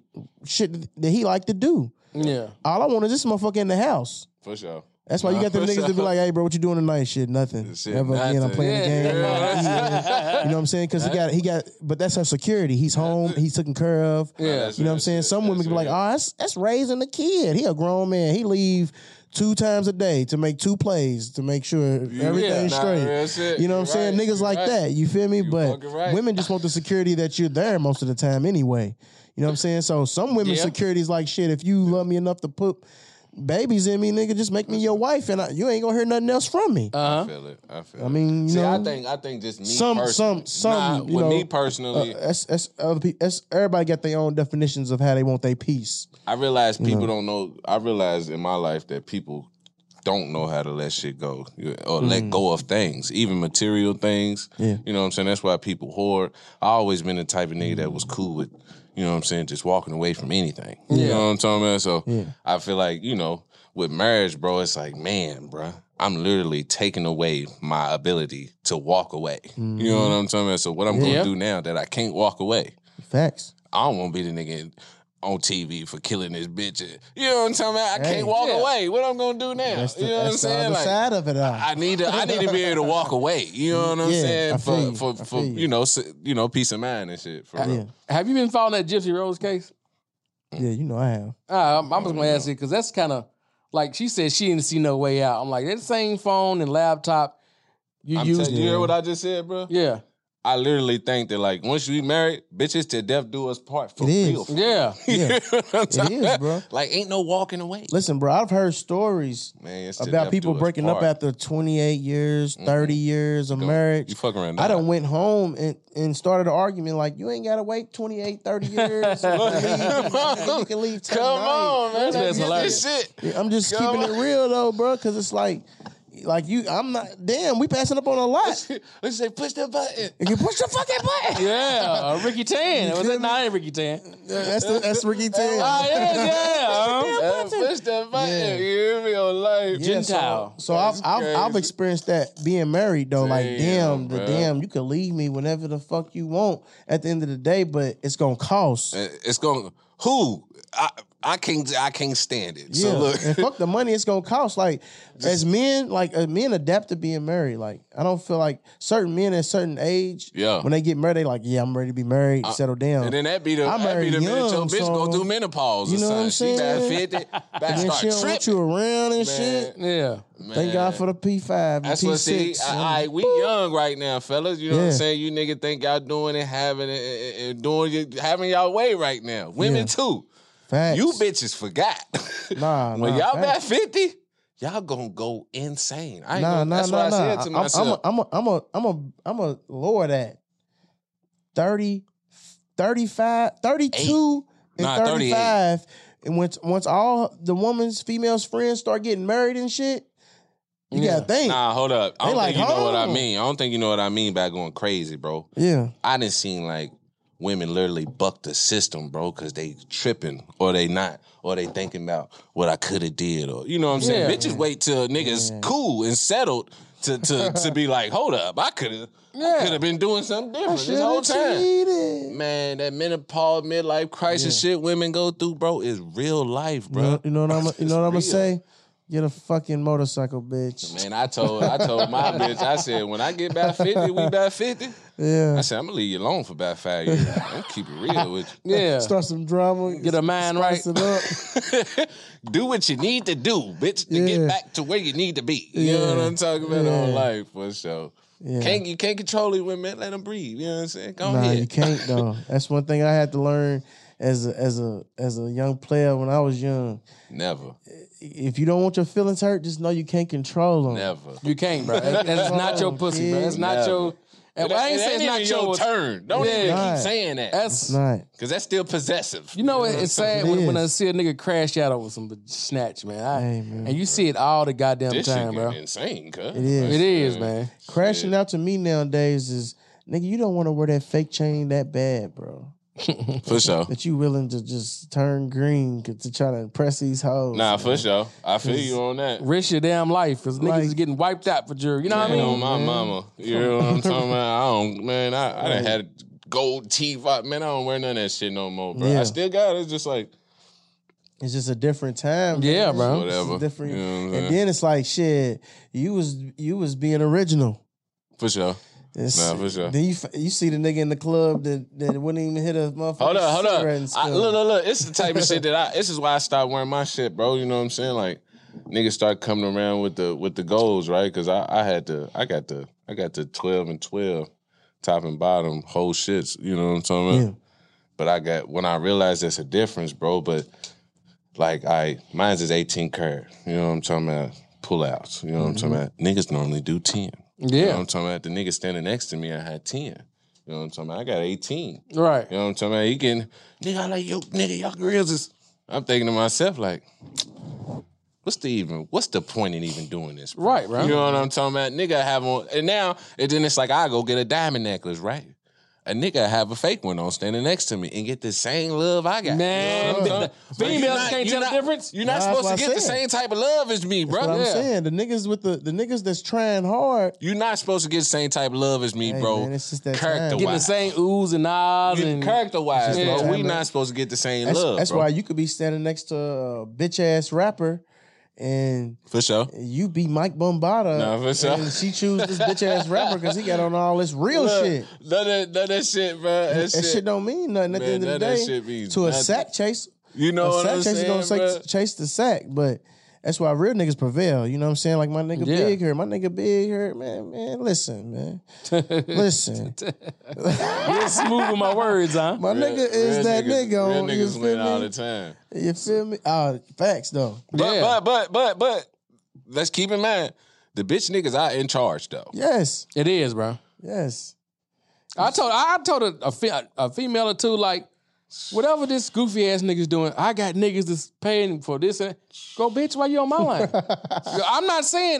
shit that he like to do. Yeah. All I want is this motherfucker in the house. For sure. That's why you got them for niggas that be sure. like, "Hey, bro, what you doing tonight?" Shit, nothing. Shit, Ever again, I'm nothing. playing the game. Yeah. You know what I'm saying? Because he got. But that's her security. He's home. He's taken care of. Yeah. You know what I'm saying? Some women can be like, "Oh, that's raising the kid. He a grown man. He leave 2 times a day to make 2 plays to make sure everything's Nah, straight." real shit. You know what I'm saying? Right. Niggas like Right. that. You feel me? But fucking right. women just want the security that you're there most of the time anyway. You know what I'm saying? So some women's Yeah. security is like, shit, if you love me enough to put babies in me, nigga, just make me your wife, and you ain't gonna hear nothing else from me. I feel it. I mean, you See, know, I think just me some, personally. you with know, me personally, that's other people. That's everybody got their own definitions of how they want their peace. I realize people don't know. I realize in my life that people don't know how to let shit go or let go of things, even material things. Yeah. You know what I'm saying? That's why people hoard. I always been the type of nigga that was cool with, you know what I'm saying, just walking away from anything. You know what I'm talking about? So I feel like, you know, with marriage, bro, it's like, man, bro, I'm literally taking away my ability to walk away. You know what I'm talking about? So what I'm going to do now that I can't walk away, Facts. I don't want to be the nigga on TV for killing this bitch. You know what I'm talking about? I Hey. can't walk away. What I'm gonna do now? That's the, you know what I'm that's the saying? other Like, side of it. I need to be able to walk away. You know what I'm Yeah, I saying? feel you. For I feel you know, peace of mind and shit. For real. Have you been following that Gypsy Rose case? Yeah, you know I have. I'm just gonna ask you because that's kind of like she said she didn't see no way out. I'm like that same phone and laptop you used. You hear what I just said, bro? Yeah, I literally think that like once you married, bitches till death do us part for It is. real. yeah. Yeah, it is, bro. Like ain't no walking away. Listen, bro, I've heard stories Man, it's till about death people do us breaking up part. after 28 years, 30 years of marriage. You fuck around. I done went home and started an argument like, you ain't got to wait 28, 30 years. You can leave tonight. Come on, man. That's That's hilarious. shit. Yeah, I'm just Come keeping on. it real, though, bro, because it's like you, I'm not, damn, we passing up on a lot. Let's say push the button. You can push the fucking button. Yeah, Ricky Tan. Was feel it? me? Nah, I ain't Ricky Tan. That's Ricky Tan. Oh, yeah. Push the button. Yeah. You hear me on life. Yeah, Gentile. So I've experienced that being married though. Like Damn, damn, bro. you can leave me whenever the fuck you want at the end of the day, but it's gonna cost. It's going who? I can't stand it. Yeah, So look. and fuck the money, it's gonna cost. Like as men, men adapt to being married. Like I don't feel like certain men at a certain age, Yeah. when they get married, they like, yeah, I'm ready to be married, settle down. And then that be the I'm minute your young, bitch so- go through menopause You or know what I'm something. She saying? about 50, about and to then start she don't want tripping. you around and shit. Yeah. Thank God for the P5 and That's P6. what see. We young right now, fellas. You know what I'm Yeah. saying? You nigga think y'all doing it, having it, and doing having y'all way right now. Women Yeah. too. Facts. You bitches forgot. Nah, when nah, y'all about facts. 50, y'all gonna go insane. I ain't Nah, that's what I said to myself. I'm a lower that 30, 35, 32 and Nah, 35. And once all the woman's females friends start getting married and shit, you gotta think. Nah, hold up. I They don't like, think you know what I "Oh." mean. I don't think you know what I mean by going crazy, bro. Yeah. I done seen like women literally buck the system, bro, because they tripping or they not, or they thinking about what I could have did, or you know what I'm saying. Yeah. Bitches wait till niggas cool and settled to be like, hold up, I could have been doing something different this whole time. Cheated. Man, that menopause, midlife crisis shit women go through, bro, is real life, bro. You know what I'm gonna real. say? Get a fucking motorcycle, bitch. Man, I told my bitch, I said, when I get about 50, we about 50. Yeah. I said, I'm gonna leave you alone for about 5 years. I'm gonna keep it real with you. Yeah. Start some drama. Get a mind right. spice it up. Do what you need to do, bitch, to Yeah. get back to where you need to be. You know what I'm talking about? Yeah. On life, for sure. Yeah. You can't control these women. Let them breathe. You know what I'm saying? Go Nah, ahead. you can't though. That's one thing I had to learn as a young player when I was young. Never. If you don't want your feelings hurt, just know you can't control them. Never. You can't, bro. That's not your pussy, bro. That's not Never. your. And I ain't saying it's not your turn. Don't even Right. keep saying that. That's Right. Because that's still possessive. you know what? It's sad It when I is. see a nigga crash out over some snatch, man. Hey, man. And you see it all the goddamn This time, shit bro. getting insane, cuz. It is. It is, man. Crashing out to me nowadays is, nigga, you don't want to wear that fake chain that bad, bro. For sure. That you willing to just turn green to try to impress these hoes. Nah, man. for sure. I feel you on that. Risk your damn life because niggas is getting wiped out for jury. You know what I Man, mean? on my mama. You know what I'm talking about? I done had gold teeth. Man, I don't wear none of that shit no more, bro. Yeah. I still got it. It's just like, It's just a different time. Yeah, man. bro. It's Whatever. different. You know what I'm And saying? then it's like, shit, you was being original. for sure. Nah, for sure. Then you see the nigga in the club that wouldn't even hit a motherfucker. Hold up. cigarette and stuff. Look. It's the type of shit that this is why I stopped wearing my shit, bro. You know what I'm saying? Like, niggas start coming around with the goals, right? Because I got the 12 and 12, top and bottom, whole shits. You know what I'm talking about? Yeah. But when I realized there's a difference, bro. But like, mine's is 18 karat. You know what I'm talking about? Pullouts. You know what I'm talking about? Niggas normally do 10. You know what I'm talking about? The nigga standing next to me, I had 10. You know what I'm talking about? I got 18. Right. You know what I'm talking about? He getting, nigga, I like, yo, nigga, y'all grills is. I'm thinking to myself, like, what's the point in even doing this? Bro? Right, bro. You know what I'm talking about? Nigga have on, and then it's like, I go get a diamond necklace, right? A nigga have a fake one on standing next to me and get the same love I got. Man, you know what I'm saying? females can't tell the difference. You're not Nah, supposed to that's get what the I same type of love as me, bro. That's what I'm saying. The niggas with the niggas that's trying hard. You're not supposed to get the same type of love as me, Hey, bro. man, it's just that Character time. Getting the same oohs and ahs and Character-wise, Yeah. bro, we Time, not man. supposed to get the same That's, love, that's bro. why you could be standing next to a bitch ass rapper, and For sure. you be Mike Bombada, Nah, for sure. and she choose this bitch ass rapper because he got on all this real Look, shit. None of that shit, bro. That Shit don't mean nothing at the Man, end of the none of that day. shit means To a nothing. sack chase, You know a what sack I'm chaser saying, gonna bro? chase the sack, but that's why real niggas prevail. You know what I'm saying? Like my nigga Yeah. Big hurt, man. Listen, man. Listen. Real smooth with my words, huh? My nigga is Real that niggas- nigga Real on, you niggas win all the feel me? time. You feel me? Facts though. Yeah. But let's keep in mind, the bitch niggas are in charge though. Yes. It is, bro. Yes. I told a female or two, like, whatever this goofy ass nigga's doing, I got niggas that's paying for this and go, bitch, why you on my line? I'm not saying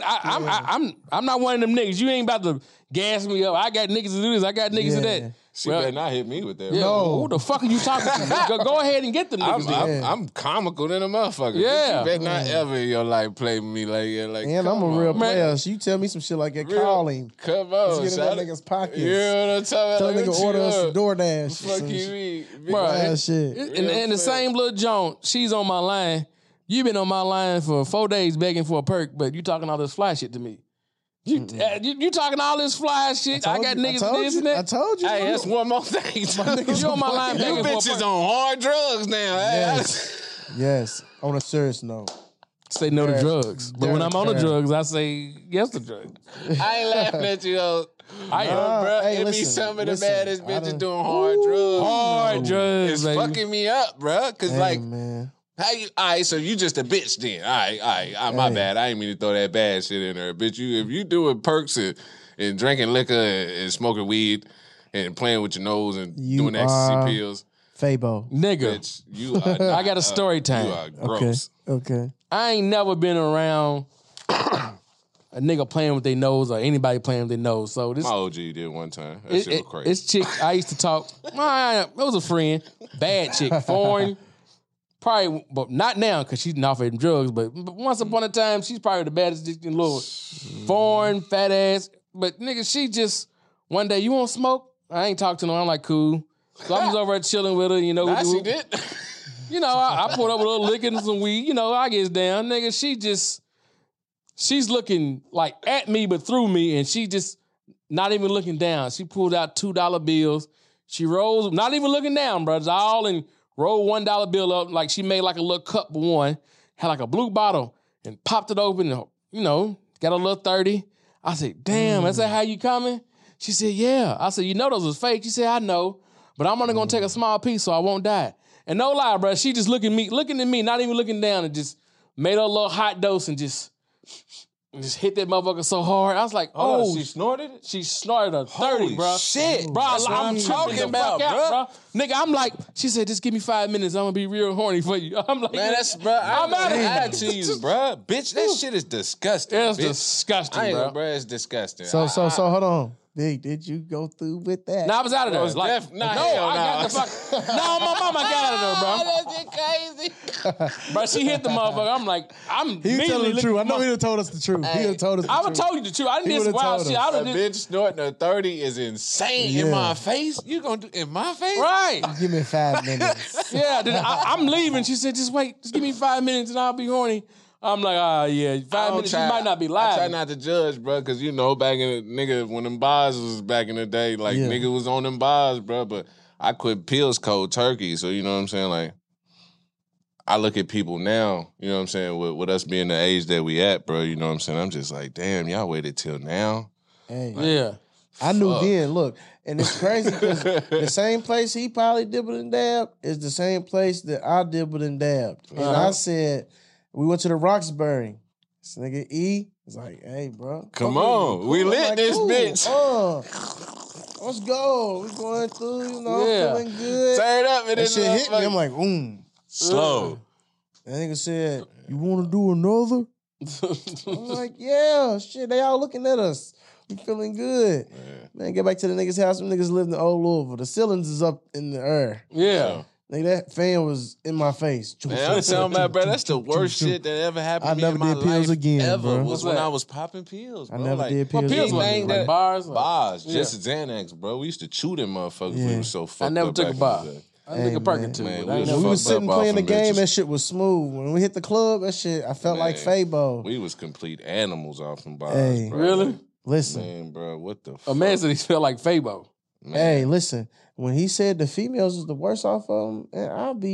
I'm not one of them niggas. You ain't about to gas me up. I got niggas to do this. I got niggas to that. She better not hit me with that. Yeah, bro. who the fuck are you talking to? Go ahead and get them niggas. then. I'm comical than a motherfucker. Yeah. You better not ever in your life play with me like that. Like, And I'm come a real on, player. So you tell me some shit like that, Real- call him. Come on, Let's get in that shout- nigga's pockets. You know what I'm talking about? Tell Like, nigga what order you us some up? DoorDash. Fuck some you, shit. mean? Bro, Wild shit. And the same little Joan, she's on my line. You been on my line for 4 days begging for a perk, but you talking all this fly shit to me. You talking all this fly shit. I got niggas this and I that. told you. Hey, bro. that's one more thing. You on my line You begging for a bitches perk. on hard drugs now. Yes. On a serious note. Say no to drugs. But when I'm on the Derek. drugs, I say yes to drugs. I ain't laughing at you, though. I am. Bro, hey, it be listen, some of the listen, baddest I bitches done- doing hard drugs. Hard drugs, It's baby. fucking me up, bro. Cause Hey, like, man. how you? All right, so you just a bitch then? All right. My bad. I ain't mean to throw that bad shit in there, bitch. If you doing perks and drinking liquor and smoking weed and playing with your nose and You doing ecstasy are- pills, Fabo. Nigga, bitch, you are. Not, I got a story time. You are gross. Okay. I ain't never been around a nigga playing with their nose or anybody playing with their nose. So this My OG did one time. That shit was crazy. This chick I used to talk. It was a friend, bad chick, foreign. Probably, but not now because she's not for them drugs. But once upon a time, she's probably the baddest chick in the world. Foreign, fat ass. But nigga, she just one day, you want smoke? I ain't talked to no. I'm like, cool. So I was over there chilling with her. You know, Nah, she did. You know, I pulled up with a little liquor and some weed. You know, I gets down. Nigga, she's looking like at me, but through me, and she just not even looking down. She pulled out $2 bills. She rolls, not even looking down, brothers, all and rolled $1 bill up. Like she made like a little cup of one, had like a blue bottle, and popped it open, and, you know, got a little 30. I said, damn, is that how you coming? She said, yeah. I said, you know those was fake. She said, I know, but I'm only gonna take a small piece so I won't die. And no lie, bro, she just looking at me, not even looking down, and just made her a little hot dose and just hit that motherfucker so hard. I was like, oh, she snorted it? She snorted a 30, Holy bro. shit. Bro, That's what I'm I'm talking talking about, about, bro. Nigga, I'm like, she said, just give me 5 minutes. I'm gonna be real horny for you. I'm like, Man, that's, bro, I'm out of lie here. to you, bro. Bitch, that shit is disgusting. It's bitch. disgusting, I ain't bro. gonna, bro, it's disgusting. So hold on. Big, did you go through with that? No, I was out of there. Was Like, def- nah, no, hell I got the fuck. No, my mama got out of there, bro. That shit crazy. Bro, she hit the motherfucker. I'm like, I'm He was telling the truth. I know he done told us the truth. He done told us the I truth. would told you the truth. I didn't He do some would've wild told shit. us. I A would have bitch snorting a 30 is insane in Yeah. my face. You gonna do in my face? right. Give me 5 minutes. Yeah, then I'm leaving. She said, just wait. Just give me 5 minutes and I'll be horny. I'm like, yeah, 5 minutes. You might not be I live. try not to judge, bro, because you know, back in the nigga when them bars was back in the day, like Yeah. nigga was on them bars, bro. But I quit pills cold turkey, so you know what I'm saying. Like, I look at people now, you know what I'm saying, with us being the age that we at, bro. You know what I'm saying. I'm just like, damn, y'all waited till now. Hey, Yeah. I knew Fuck. then. Look, and it's crazy because the same place he probably dibbled and dabbed is the same place that I dibbled and dabbed. And I said, we went to the Roxbury. This nigga E was like, hey, bro. Come fuck on. with me. We Cool. lit I'm like, this cool. bitch. Let's go. We going through, you know, Yeah. feeling good. Turn up and That it's shit hit me. I'm like, slow. That nigga said, you want to do another? I'm like, yeah, shit, they all looking at us. We feeling good. Man, get back to the niggas' house. Them niggas live in the old Louisville. The ceilings is up in the air. Yeah. Nigga, that fan was in my face. Man, I'm telling my bro, that's the worst shit that ever happened I to me never in my did pills life again, ever bro. was What's when that? I was popping pills, I bro. never like, did What pills pills again. was Anything it? Like that- bars? Or- Bars, Yeah. just Xanax, bro. We used to chew them motherfuckers. Yeah. We was so fucked I never up took a back bar. in the day. I took a perk or two. man, but I ain't we never- When we was fucked sitting up playing the off them game, bitches. that shit was smooth. When we hit the club, that shit, I felt like Man, Fabo. We was complete animals off them bars, Hey. bro. Really? Like, Listen, man, bro, what the A fuck? man said he felt like Fabo. Man. hey, listen. When he said the females is the worst off of them, and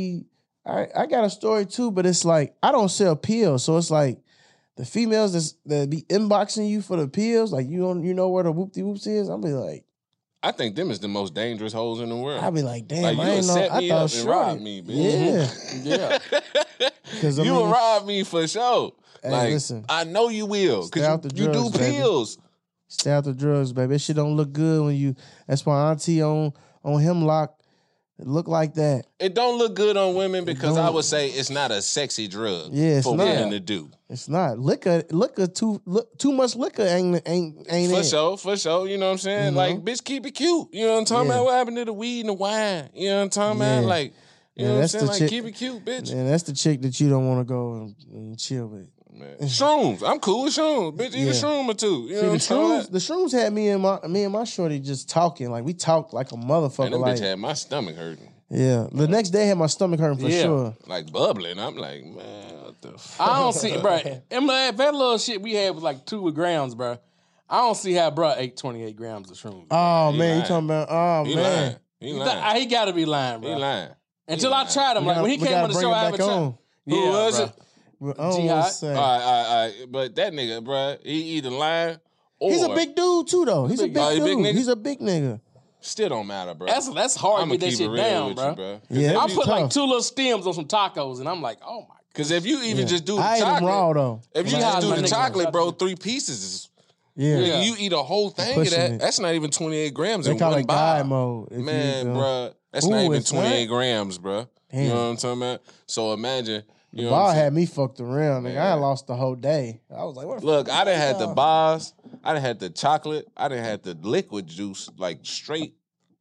I got a story too, but it's like I don't sell pills, so it's like the females that be inboxing you for the pills, like you know where the whoop de whoops is. I'll be like, I think them is the most dangerous hoes in the world. I'll be like, damn, Like, you I ain't would know. set I me thought up and rob me, bitch. Yeah, Yeah. because You will rob me for sure. Hey, like, listen. I know you will. Stay out Because the you do drugs, baby. pills. Stay out the drugs, baby. That shit don't look good when you. That's why auntie on Hemlock, it look like that. It don't look good on women because I don't. would say it's not a sexy drug Yeah, it's for not. women to do. It's not liquor. Too much liquor ain't For it. sure. You know what I'm saying? You know? Like, bitch, keep it cute. You know what I'm talking Yeah. about? What happened to the weed and the wine? You know what I'm talking Yeah. about? Like, you Yeah, know what I'm that's saying? the Like, chick- keep it cute, bitch. And that's the chick that you don't want to go and chill with. Man. Shrooms. I'm cool with shrooms. Bitch, eat Yeah. a shroom or two. You know See, what I'm talking about? the shrooms had me and my shorty just talking. Like we talked like a motherfucker. Man, them like bitch had my stomach hurting. yeah. The next day I had my stomach hurting for Yeah. sure. Like bubbling. I'm like, man, what the fuck? I don't see, bro. If that little shit we had was like 2 grams, bro. I don't see how bro ate 28 grams of shrooms. Oh He man, you lying. talking about? Oh He man, lying. He lying. He got to be lying, He bro. lying. Until I tried him, like when he we came gotta on the bring show, it I back haven't tried. on. Who was bro. it? I don't Jihad? want to say. All right. But that nigga, bro, he either lying or He's a big dude too, though. He's a big Oh, he dude. big nigga? He's a big nigga. still don't matter, bro. That's hard I'ma to get that keep it shit real down, with bro. you, bro. Yeah, I it's put like tough. 2 little stems on some tacos, and I'm like, oh my. Because if you even just do the I ate chocolate, them raw though. if you Jihad just do my the nigga. chocolate, bro, 3 pieces is. Yeah, Yeah. You eat a whole thing of pushing that. it. That's not even 28 grams they in call one it guy bar. mode. if you eat Man, them. bro, that's Ooh, not even it's 28 not? grams, bro. You Damn. know what I'm talking about? So imagine, you know what Bar I'm saying? had me fucked around. Nigga. I Man. lost the whole day. I was like, what the Look, fuck I done had the y'all? bars, I done had the chocolate, I done had the liquid juice, like straight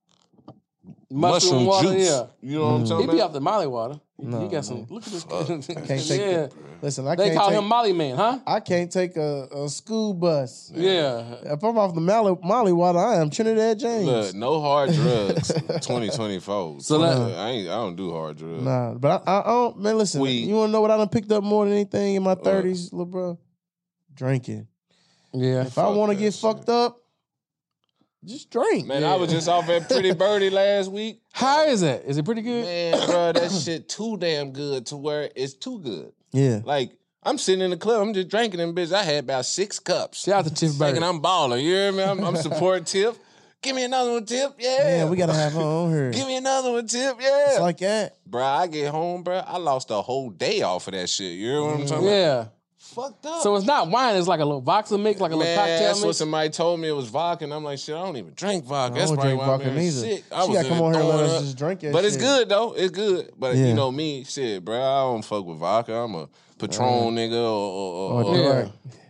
mushroom water, juice. yeah. You know what I'm He talking be about? off the Molly water. No, he got some. man. Look at this. Can't take yeah. Listen, I They can't call take, him Molly Man, huh? I can't take a school bus. Yeah. If I'm off the Molly water, I am Trinidad James. Look, no hard drugs, 2024. So let- I don't do hard drugs. Nah, but I don't. Man, listen. Weed. You want to know what I done picked up more than anything in my 30s, little bro? Drinking. Yeah. If I Fuck want to that get shit. fucked up, just drink. Man, I was just off at Pretty Birdie last week. How is that? Is it pretty good? Man, bro, that shit too damn good to where it's too good. Yeah. Like, I'm sitting in the club, I'm just drinking them bitch. I had about 6 cups. Shout out to Tiff Bird. Thinking I'm balling. You hear me? I'm supporting Tip. Give me another one, Tip. Yeah. Yeah, we gotta have her on here. Give me another one, Tip. Yeah. It's like that. Bro, I get home, bro. I lost a whole day off of that shit. You hear what I'm talking about? Yeah. Fucked up. So it's not wine. It's like a little vodka mix, like a little Man, cocktail that's what mix. somebody told me it was vodka, and I'm like, shit, I don't even drink vodka. I That's don't probably drink why vodka I'm neither. sick. I She was gotta in come on here and let throwing us up. just drink that But it's shit. good though. It's good. But Yeah. you know me, shit, bro. I don't fuck with vodka. I'm a Patron nigga or Yeah. Yeah.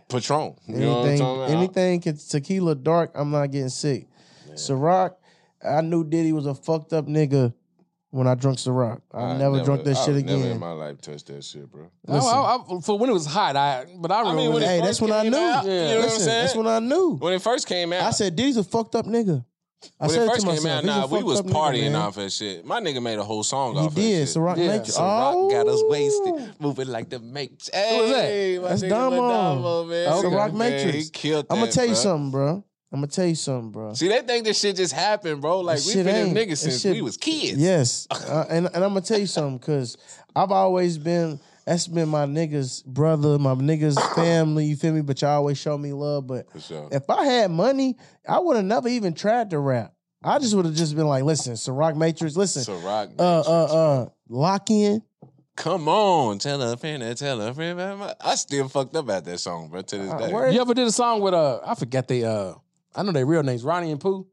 Patron. You know what I'm talking about? Anything tequila dark, I'm not getting sick. Ciroc, I knew Diddy was a fucked up nigga when I drunk Ciroc. I never drunk that shit again. Never in my life touched that shit, bro. For when it was hot, that's when I knew. Out, you know what I'm saying? That's when I knew. When it first came out, I said, Diddy's a fucked up nigga. When it first came out, we was partying off that shit. My nigga made a whole song off that shit. He did. Ciroc Matrix. Ciroc got us wasted, moving like the Matrix. Hey, who was that? That's Damo, man. Ciroc Matrix. He killed that, I'm gonna tell you something, bro. See, they think this shit just happened, bro. Like, we been them niggas since we was kids. Yes. And I'm gonna tell you something, because I've always been, that's been my niggas' brother, my niggas' family, you feel me? But y'all always show me love. But if I had money, I would have never even tried to rap. I just would have just been like, listen, Ciroc Matrix, listen. Ciroc Matrix. Lock in. Come on, tell a friend. I still fucked up at that song, bro, to this day. You ever did a song with, I forgot I know their real names, Ronnie and Pooh.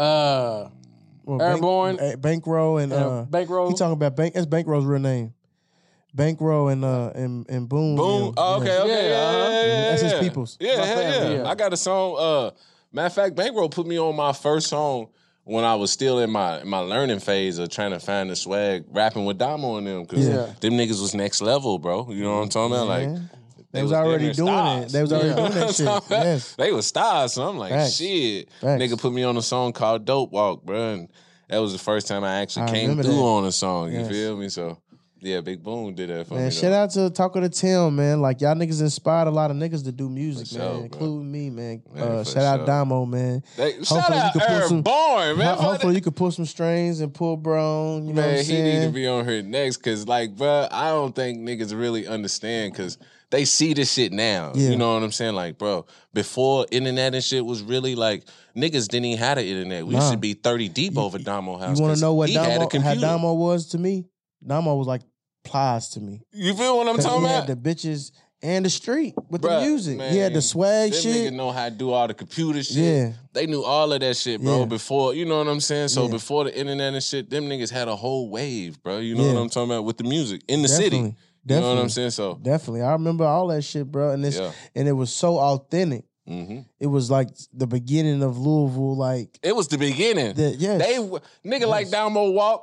Airborne. Bankroll and Bankroll. He talking about that's Bankroll's real name. Bankroll and Boom. Boom. Oh, okay. Yeah. That's his people's. Yeah. I got a song. Matter of fact, Bankroll put me on my first song when I was still in my learning phase of trying to find the swag, rapping with Damo and them, because them niggas was next level, bro. You know what I'm talking about? Like, they was already doing it. They was already doing that shit. Yes. They was stars, so I'm like, shit. Nigga put me on a song called Dope Walk, bro, and that was the first time I actually came through on a song. You feel me? So, yeah, Big Boom did that for me. Shout out to Talk of the Town, man. Like, y'all niggas inspired a lot of niggas to do music, man, including me, man. Shout out Damo, man. Shout out Airborne, man. Hopefully you could pull some strings and pull Brown. You know what I'm saying? He need to be on here next, because, like, bro, I don't think niggas really understand, because they see this shit now. You know what I'm saying? Like, bro, before internet and shit was really like, niggas didn't even have the internet. We used to be 30 deep over Damo house. You want to know what Damo was to me? Damo was like Plies to me. You feel what I'm talking about? He had the bitches and the street with the music. Man, he had the swag shit. Niggas know how to do all the computer shit. Yeah. They knew all of that shit, bro, before, you know what I'm saying? So before the internet and shit, them niggas had a whole wave, bro. You know what I'm talking about? With the music in the city. You know what I'm saying? So definitely. I remember all that shit, bro. And and it was so authentic. Mm-hmm. It was like the beginning of Louisville. Like, it was the beginning. Nigga like Damo walk,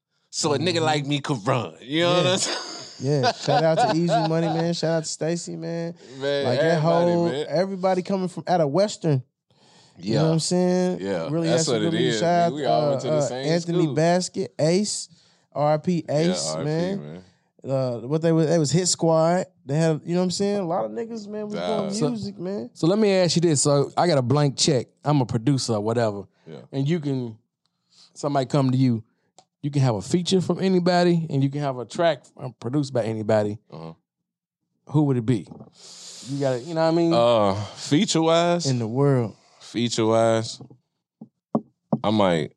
so a nigga like me could run. You know what I'm saying? Yeah, shout out to Easy Money, man. Shout out to Stacy, man. Like that whole everybody coming from out of Western. You know what I'm saying? Yeah, really that's what it is. Shout we all went to the same Anthony school. Basket, Ace, R.I.P. Ace, man. What they was Hit Squad. They had, you know what I'm saying? A lot of niggas, man, was doing music, man. So let me ask you this. So I got a blank check. I'm a producer or whatever. Yeah. And somebody come to you. You can have a feature from anybody, and you can have a track produced by anybody. Uh-huh. Who would it be? You got it. You know what I mean? Feature wise, in the world. Feature wise, I might.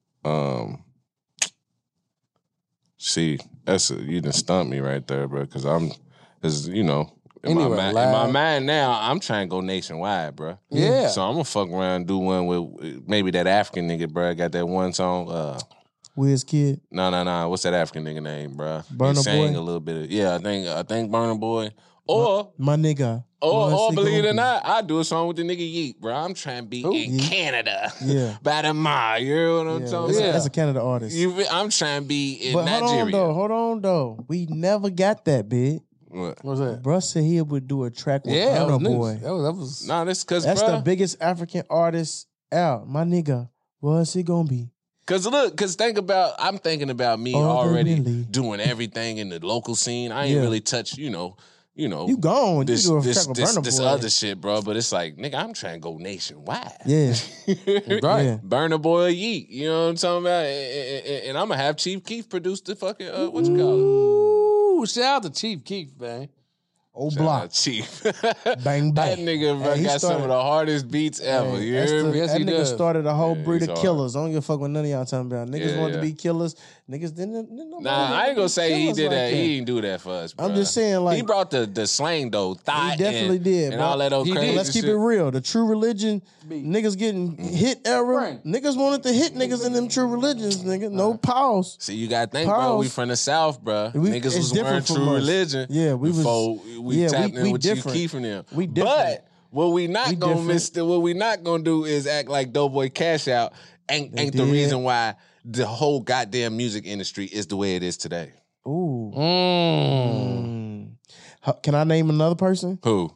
See, you done stumped me right there, bro. Because in my mind now, I'm trying to go nationwide, bro. Yeah. So I'm gonna fuck around and do one with maybe that African nigga, bro. Got that one song. WizKid. No. What's that African nigga name, bro? Burna He sang Boy? a little bit of, I think Burna Boy. Or my nigga. Or believe it or not, I do a song with the nigga Yeek, bro. I'm trying to be in Canada. Yeah. By the mile. You know what I'm talking about? That's a Canada artist. I'm trying to be in but Nigeria. Hold on though. We never got that big. What was that? Bruh said he would do a track with Burna Boy. That was nah, that's because that's the biggest African artist out. My nigga, what's it gonna be? Cause I'm thinking about me already doing everything in the local scene. I ain't really touch, you gone. This Boy. other shit, bro. But it's like, nigga, I'm trying to go nationwide. Yeah. Right. Yeah. Burna Boy Yeet. You know what I'm talking about? And I'm gonna have Chief Keef produce the fucking what you call it? Ooh, shout out to Chief Keef, man. Old block. Chief. Bang, bang. That nigga, bro, got some of the hardest beats ever. You hear me? That nigga started a whole breed of killers. I don't give a fuck what none of y'all talking about. Niggas wanted to be killers. Niggas didn't I ain't gonna say he did that. He didn't do that for us, bro. I'm just saying, like, he brought the slang though. He definitely did. And all that old crazy Let's keep it real. The True Religion, niggas getting hit era. Niggas wanted to hit niggas in them True Religions, nigga. No pause. See, you gotta think, bro. We from the South, bro. Niggas was wearing True Religion. Yeah, we tapped in with Chief Keef and them. We different. What we not We gonna different. miss. What we not gonna do is act like Doughboy Cash Out ain't the did. reason why the whole goddamn music industry is the way it is today. Ooh. Mm. Can I name another person? Who?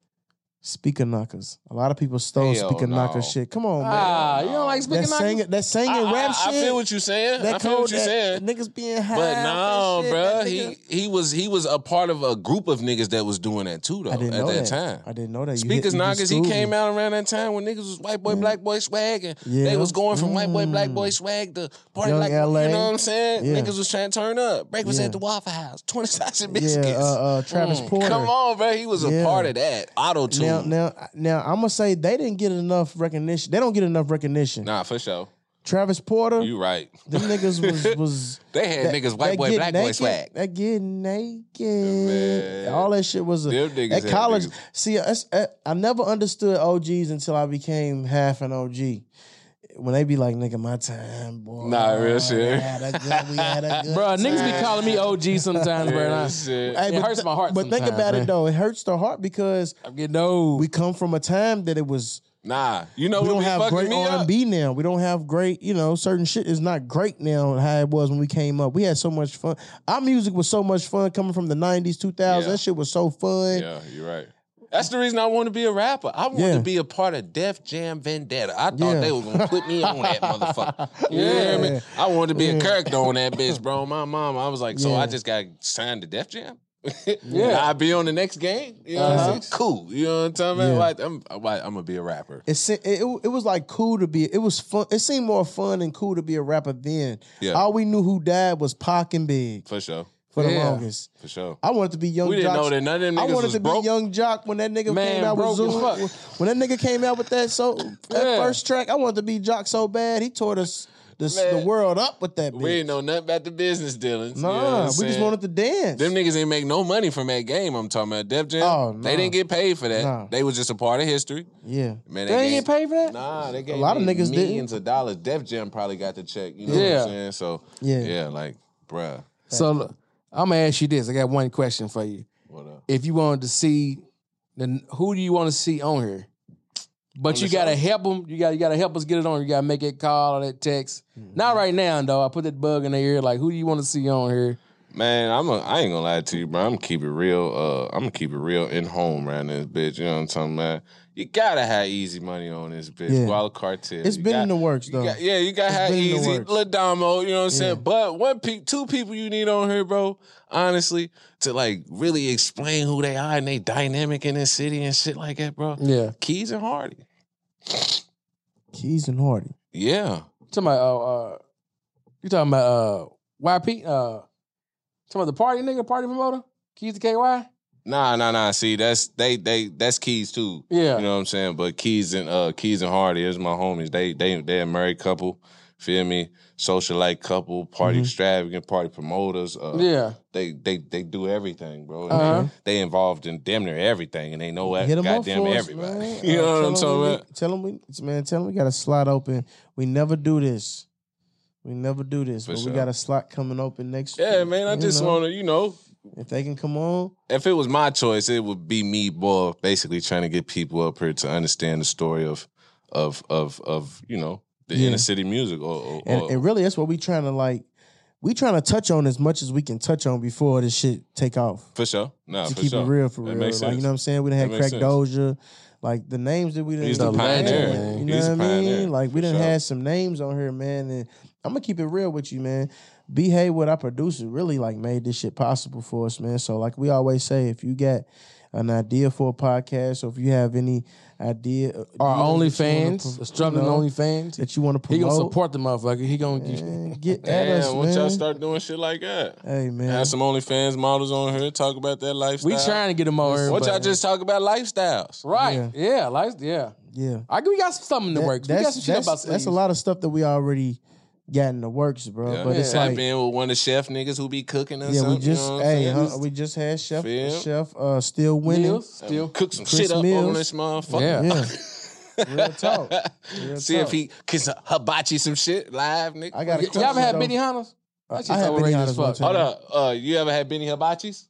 Speaker knockers. A lot of people stole Hell speaker no. knocker shit. Come on, man. Ah, you don't like speaking That singing rap I shit. feel what you saying. that I feel what you that saying. Niggas being high. But off no, that shit, bro, that nigga- he was a part of a group of niggas that was doing that too, though. I didn't at know that that. time, I didn't know that. Speakers knockers, he came out around that time when niggas was white boy, black boy swag, and Yeah. they was going from white boy, black boy swag to party Young like LA. you know what I'm saying? Yeah. Niggas was trying to turn up. Breakfast Yeah. at the Waffle House, 20 sausage biscuits. Yeah, Travis Porter. Come on, bro, he was a Yeah. part of that. Auto tune. Now, I'm gonna say they didn't get enough recognition. They don't get enough recognition. Nah, for sure. Travis Porter, You right. them niggas was They had niggas white that boy, get black boy naked, swag. That get naked. Man. All that shit was Them niggas at had college. niggas. See, I never understood OGs until I became half an OG. When they be like, nigga, my time, boy. Nah, real shit. We had a good Bro, time. niggas be calling me OG sometimes, bro. and I- Shit. Hey, It hurts my heart But think sometimes, about man. it though. It hurts the heart because I'm getting old. we come from a time that it was. Nah, you know We what don't be have fucking great me up? R&B now. We don't have great, certain shit is not great now how it was when we came up. We had so much fun. Our music was so much fun coming from the 90s, 2000s. Yeah. That shit was so fun. Yeah, you're right. That's the reason I want to be a rapper. I wanted Yeah. to be a part of Def Jam Vendetta. I thought Yeah. they were gonna put me on that motherfucker. You hear me? I wanted to be a character on that bitch, bro. My mom, I was like, so Yeah. I just got signed to Def Jam. Yeah, I'll be on the next game. You know what I'm saying? Cool. You know what I'm talking about? Yeah. Like, I'm gonna be a rapper. It was like cool to be. It was fun. It seemed more fun and cool to be a rapper then. Yeah. All we knew who died was Pac and Big For sure. for the Yeah. longest. For sure. I wanted to be Young We didn't Jock. know that none of them I niggas wanted was to broke. be Young Jock when that nigga Man, came out with broke Zoom. as fuck. When that nigga came out with that Yeah. first track, I wanted to be Jock so bad. He tore us the Man. world up with that bitch. We didn't know nothing about the business dealings. Nah, you know what I'm we just saying? wanted to dance. Them niggas ain't make no money from that game. I'm talking about Def Jam. Oh, They nah. didn't get paid for that. Nah. They was just a part of history. Yeah. Man, They ain't get paid for that? Nah, they gave lot of me niggas didn't. millions of dollars. Def Jam probably got the check. You know what Yeah. I'm saying? So Yeah. like, bruh, So look, I'm gonna ask you this. I got one question for you. what up? If you wanted to see, then who do you want to see on here? But On you the gotta show? help them. You gotta help us get it on. You gotta make that call or that text. Mm-hmm. Not right now, though. I put that bug in their ear. Like, who do you want to see on here? Man, I ain't gonna lie to you, bro. I'm gonna keep it real. I'm gonna keep it real in home around this bitch. You know what I'm talking about? You gotta have Easy Money on this bitch. Yeah. Guala Cartel. It's You been got- in the works, you though. got- you gotta It's have been in the Easy, works. Ladamo. You know what I'm saying? Yeah. But two people you need on here, bro. Honestly, to like really explain who they are and they dynamic in this city and shit like that, bro. Yeah. Keys and Hardy. Keys and Hardy. Yeah. Talking about you talking about YP? Talking about the party nigga, party promoter, Keys to KY. Nah. See, that's Keys too. Yeah. You know what I'm saying? But Keys and Hardy is my homies. They a married couple. Feel me? Socialite couple, party extravagant, party promoters. Yeah. They do everything, bro. And Uh-huh. they involved in damn near everything, and they know that Hit 'em up goddamn for us, everybody. man. You know what I'm tell 'em talking about? Tell them we got a slot open. We never do this. For But sure. we got a slot coming open next Yeah, year. man. I You just know? want to, If they can come on. if it was my choice, it would be me, boy, basically trying to get people up here to understand the story of the Yeah. inner city music. And really, that's what we trying to touch on as much as we can touch on before this shit take off. For sure. No, To for keep sure. it real, for That real. makes Like, you sense. know what I'm saying? We done had That makes Crack sense. Doja. Like, the names that we done He's the had, pioneer. You know He's what the I mean? pioneer, Like, we for done sure. had some names on here, man. And I'm going to keep it real with you, man. B. Haywood, our producer, really, like, made this shit possible for us, man. So, like we always say, if you got an idea for a podcast or if you have any idea Or ideas that you wanna OnlyFans, the struggling you know, OnlyFans. that you want to He promote, gonna support the motherfucker. He gonna man, get at us, Damn, once man. y'all start doing shit like that. Hey, man. Have some OnlyFans models on here, talk about that lifestyle. We trying to get him on here. What but- y'all just talk about lifestyles? right? Yeah, like yeah. Yeah. We got something in the works. We got some shit about that's a lot of stuff that we already got in the works, bro. Yeah. But it's Tap like, in with one of the chef niggas who be cooking or yeah, something. we just, you know what I'm saying? we just had Feel? Chef still winning. Still. Cook some Chris shit up Mills. on this motherfucker. Yeah. Yeah, real talk. Real See if talk. he can hibachi some shit live, nigga. I got. Y'all ever had Benny Hunters? That shit's I had overrated Benny as Hunters one fuck. time. Hold up. You ever had Benny Hibachis?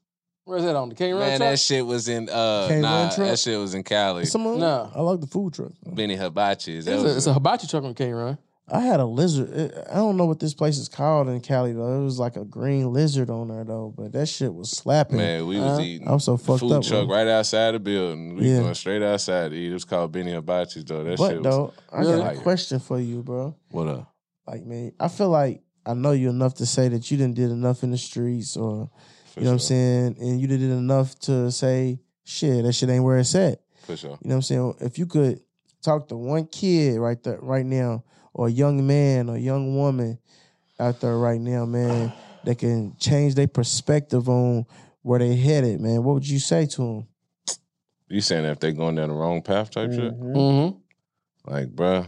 Where's that on? The King Run Man, truck? that shit was in King Run truck? that shit was in Cali. No. I like the food truck. Benny Hibachi's. It's a hibachi truck on King Run. I had a lizard. I don't know what this place is called in Cali though. It was like a green lizard on there though, but that shit was slapping. Man, we was eating. I was so fucked food up, truck bro. right outside the building. We going straight outside to eat. It was called Benny Hibachi's though. That shit But was though, I got a question for you, bro. What up? Like, man, I feel like I know you enough to say that you didn't did enough in the streets, or you know what I'm saying, and you did enough to say, shit, that shit ain't where it's at. For sure. You know what I'm saying? If you could talk to one kid right now, or a young man or young woman out there right now, man, that can change their perspective on where they headed, man, what would you say to them? You saying if they going down the wrong path type shit? Mm-hmm. Like, bruh,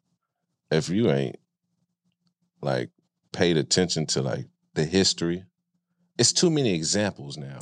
if you ain't like paid attention to like the history, it's too many examples now.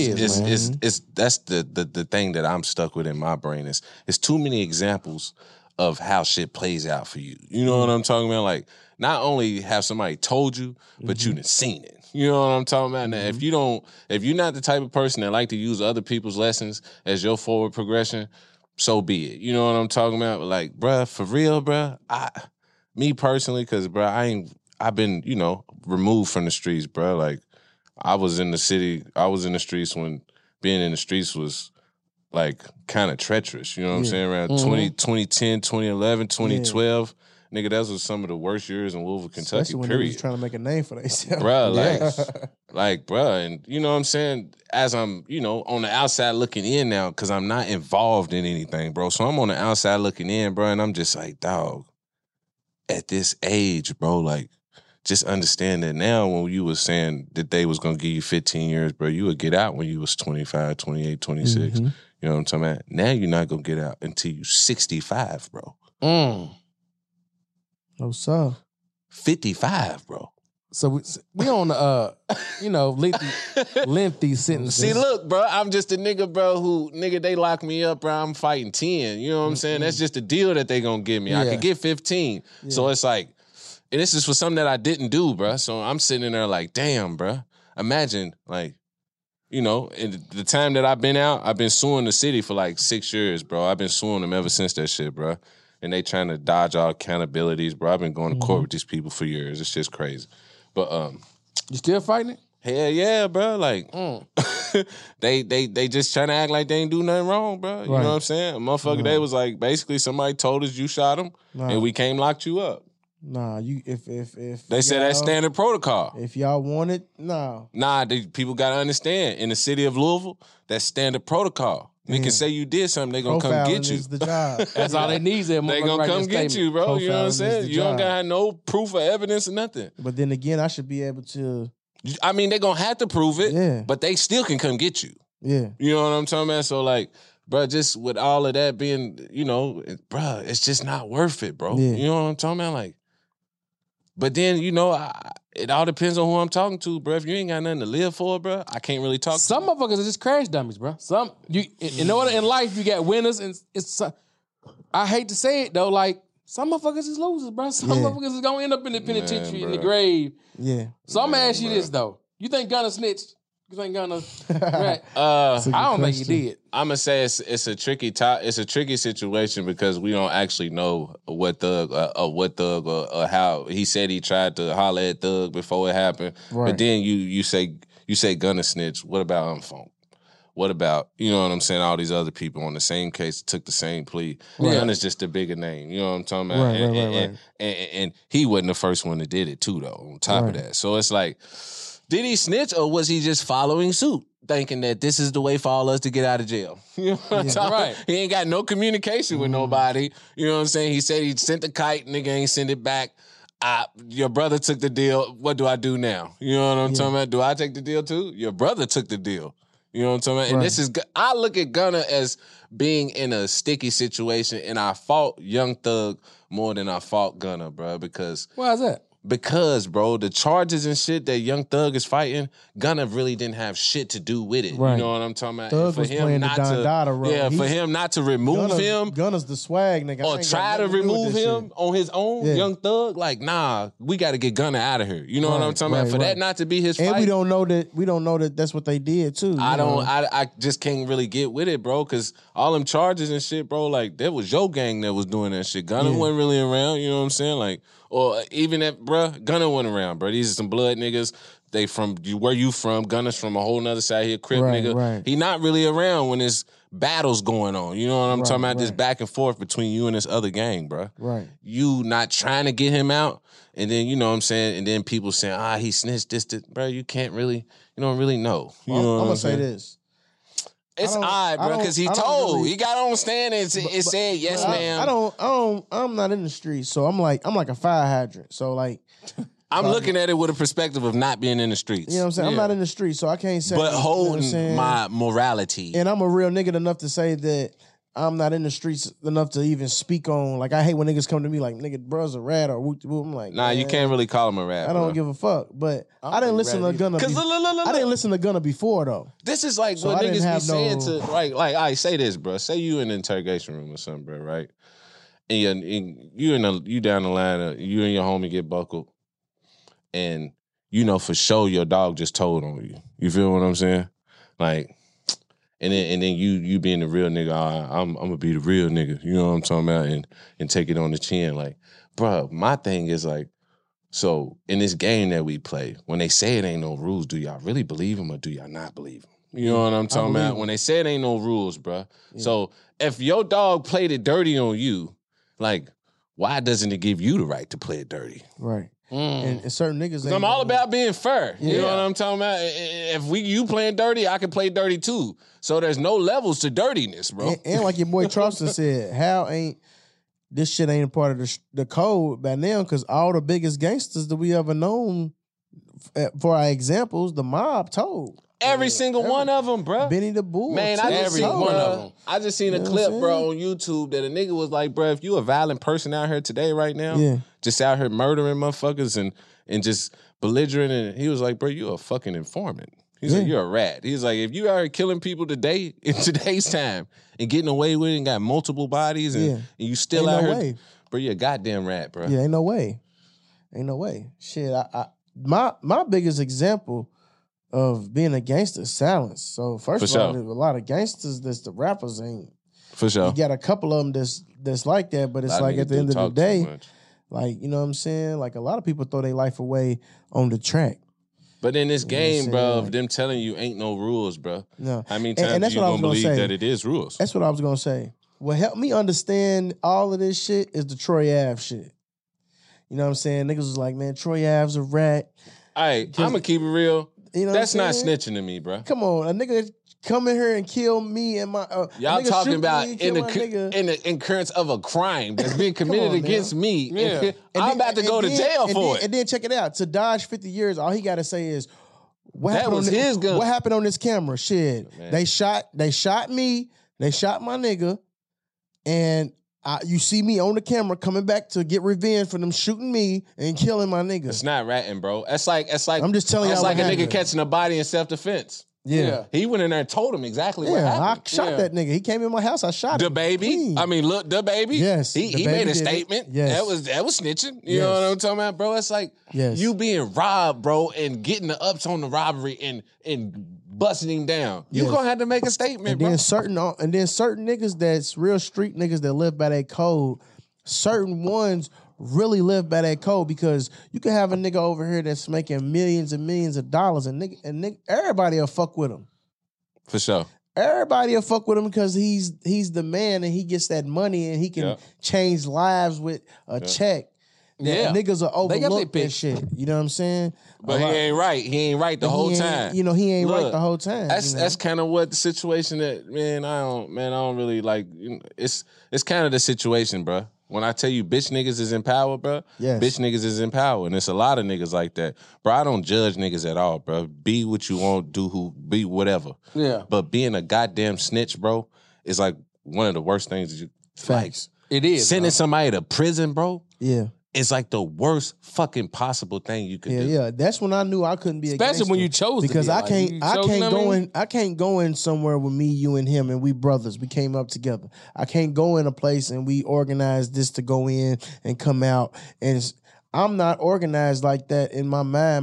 It's that's the thing that I'm stuck with in my brain is it's too many examples of how shit plays out for you. You know what I'm talking about? Like, not only have somebody told you, but you done seen it. You know what I'm talking about? Now, if you're not the type of person that like to use other people's lessons as your forward progression, so be it. You know what I'm talking about? Like, bruh, for real, bruh, me personally, because, bruh, I've been, you know, removed from the streets, bruh. Like, I was in the streets when being in the streets was like kind of treacherous, you know what I'm saying? Around 2010, 2011, 2012, nigga, those were some of the worst years in Louisville, Kentucky, Especially when period. they was trying to make a name for themselves. Bruh, like, bruh, and you know what I'm saying? As I'm, you know, on the outside looking in now, because I'm not involved in anything, bro. So I'm on the outside looking in, bro, and I'm just like, dog, at this age, bro, like, just understand that now when you was saying that they was going to give you 15 years, bro, you would get out when you was 25, 28, 26. You know what I'm talking about? Now you're not going to get out until you 65, bro. No, sir. 55, bro. So we on the, you know, lengthy sentences. See, look, bro, I'm just a nigga, bro, who, nigga, they lock me up, bro, I'm fighting 10. You know what I'm saying? That's just the deal that they going to give me. I could get 15. So it's like, and this is for something that I didn't do, bro. So I'm sitting in there like, damn, bro. Imagine, like, you know, in the time that I've been out, I've been suing the city for like 6 years, bro. I've been suing them ever since that shit, bro. And they trying to dodge all accountabilities, bro. I've been going to court with these people for years. It's just crazy. But you still fighting it? Hell yeah, bro. Like they just trying to act like they ain't do nothing wrong, bro. You know what I'm saying? A motherfucker, they was like, basically somebody told us you shot him and we came locked you up. Nah, if they said that's standard protocol. If y'all want it, no. Nah, people gotta understand. In the city of Louisville, that's standard protocol. They can say you did something, they gonna come get you. Is the job. That's all they need. They gonna come get you, bro. You know what I'm saying? You don't gotta have no proof or evidence or nothing. But then again, I should be able to. I mean, they gonna have to prove it, but they still can come get you. Yeah. You know what I'm talking about? So like, bro, just with all of that being, you know, bro, it's just not worth it, bro. Yeah. You know what I'm talking about? Like, but then, you know, it all depends on who I'm talking to, bro. If you ain't got nothing to live for, bro, I can't really talk Some to you. motherfuckers are just crash dummies, bro. In order in life, you got winners, and it's. I hate to say it though, like some motherfuckers is losers, bro. Some motherfuckers is gonna end up in the penitentiary in the grave. Yeah. So I'm gonna ask you this though: you think Gunna snitched? You think Gunna? Right. I don't think he did. I'm gonna say it's a tricky it's a tricky situation because we don't actually know what Thug or how he said he tried to holler at Thug before it happened. Right. But then you say Gunna snitch. What about Unfunk? What about, you know what I'm saying, all these other people on the same case took the same plea? Gunna's just a bigger name. You know what I'm talking about? Right. And he wasn't the first one that did it too, though, on top of that. So it's like, did he snitch or was he just following suit, thinking that this is the way for all us to get out of jail? You know what I'm talking about? He ain't got no communication with nobody. You know what I'm saying? He said he sent the kite, nigga ain't send it back. Your brother took the deal. What do I do now? You know what I'm talking about? Do I take the deal too? Your brother took the deal. You know what I'm talking about? And this is, I look at Gunna as being in a sticky situation, and I fought Young Thug more than I fought Gunna, bro, because... Why is that? Because, bro, the charges and shit that Young Thug is fighting, Gunna really didn't have shit to do with it. Right. You know what I'm talking about? Thug was playing the Don Dada role. Yeah, for He's- him not to remove him Gunna's the swag nigga. I or ain't got try to nothing do with remove this him shit. on his own, Yeah. Young Thug, like, nah, we got to get Gunna out of here. You know what I'm talking about? For that not to be his And fight. we don't know that that's what they did too. I just can't really get with it, bro, because all them charges and shit, bro, like, that was your gang that was doing that shit. Gunna wasn't really around, you know what I'm saying? Like, or even if, bro, Gunna wasn't around, bro. These are some blood niggas. They from, where you from? Gunna's from a whole nother side here, Crip nigga. Right. He not really around when there's battles going on. You know what I'm talking about? This back and forth between you and this other gang, bro. Right. You not trying to get him out, and then, you know what I'm saying, and then people saying, he snitched this, bro, you don't really know. You know what I'm gonna say saying? this. It's odd, bro, because he he got on stand and it said, yes, ma'am. I'm not in the streets, so I'm like a fire hydrant. So like, I'm looking at it with a perspective of not being in the streets. you know what I'm saying? I'm not in the streets, so I can't say. But you know what I'm holding saying? my morality. And I'm a real nigga enough to say that I'm not in the streets enough to even speak on. Like, I hate when niggas come to me like, nigga, bruh's a rat or whoop de whoop. I'm like, Nah, you man, can't really call him a rap. I don't give a fuck. But I didn't listen to Gunna. I didn't listen to Gunna before though. This is like So what I didn't niggas be have saying no- to like I say this, bro. Say you in the interrogation room or something, bro, right? And you down the line, you and your homie get buckled, and you know for sure your dog just told on you. You feel what I'm saying? Like, and then you being the real nigga, I'm gonna be the real nigga. You know what I'm talking about? And take it on the chin, like, bro. My thing is like, so in this game that we play, when they say it ain't no rules, do y'all really believe them or do y'all not believe them? You know what I'm talking about? him. When they say it ain't no rules, bro. Yeah. So if your dog played it dirty on you, like, why doesn't it give you the right to play it dirty? Right. And certain niggas. I'm all about being fair. You know what I'm talking about? If you playing dirty, I can play dirty too. So there's no levels to dirtiness, bro. And like your boy Charleston said, how ain't this shit ain't a part of the code by now? Because all the biggest gangsters that we ever known, for our examples, the mob told. Every single one of them, bro. Benny the Bull. Man, I just seen one of them. I just seen a clip, bro, on YouTube that a nigga was like, bro, if you a violent person out here today, right now, just out here murdering motherfuckers and just belligerent, and he was like, bro, you a fucking informant. He's like, you're a rat. He's like, if you are killing people today, in today's time, and getting away with it and got multiple bodies and you still Ain't out no here, way. bro, you're a goddamn rat, bro. Yeah, ain't no way. Ain't no way. Shit, my biggest example of being a gangster is silence. So first of all, there's a lot of gangsters that's the rappers ain't. For sure. You got a couple of them that's like that, but it's like at the end of the day, like, you know what I'm saying? Like a lot of people throw their life away on the track. But in this game, bro, like, of them telling you ain't no rules, bro. No. How many times that's you what I gonna was gonna believe say. that it is rules? That's what I was gonna say. What helped me understand all of this shit is the Troy Ave shit. You know what I'm saying? Niggas was like, man, Troy Ave's a rat. I'm gonna keep it real. You know that's not saying? snitching to me, bro. Come on, a nigga come in here and kill me and my. Y'all talking about in the incurrence of a crime that's being committed against me. Yeah. I'm about to go to jail for it. And then check it out. To dodge 50 years, all he got to say is, "What That happened was on his gun. What happened on this camera? Shit, Man. they shot me. They shot my nigga, and you see me on the camera coming back to get revenge for them shooting me and killing my nigga. It's not ratting, bro. That's like I'm just telling That's y'all like what a nigga happened. catching a body in self-defense. Yeah. He went in there and told him exactly what Yeah, I happened. shot that nigga. He came in my house. I shot The him. baby. Clean. I mean, look, the baby. Yes, He the made baby a did it. statement. Yes. That was snitching. You Yes. know what I'm talking about, bro? It's like Yes. you being robbed, bro, and getting the ups on the robbery and busting him down. You Yes. gonna have to make a statement, And bro. then certain niggas that's real street niggas that live by that code, certain ones really live by that code, because you can have a nigga over here that's making millions and millions of dollars, and nigga everybody will fuck with him. For sure. Everybody will fuck with him because he's the man and he gets that money and he can change lives with a check. That niggas are They got overlooked their and shit. You know what I'm saying? But he ain't right. He ain't right the whole time. You know, he ain't right Look, the whole time. That's you know? that's kind of what the situation that I don't really like. It's kind of the situation, bro. When I tell you bitch niggas is in power, bro, Yes. bitch niggas is in power, and it's a lot of niggas like that, bro. I don't judge niggas at all, bro. Be what you want, be whatever. Yeah. But being a goddamn snitch, bro, is like one of the worst things that you Facts. It is. sending somebody to prison, bro. Yeah. is like the worst fucking possible thing you could do. Yeah. That's when I knew I couldn't be a Especially when you gangster. chose to because be, I like, can't you I chose, can't you know go what I in mean? I can't go in somewhere with me, you and him, and we brothers. We came up together. I can't go in a place and we organized this to go in and come out. And I'm not organized like that in my mind.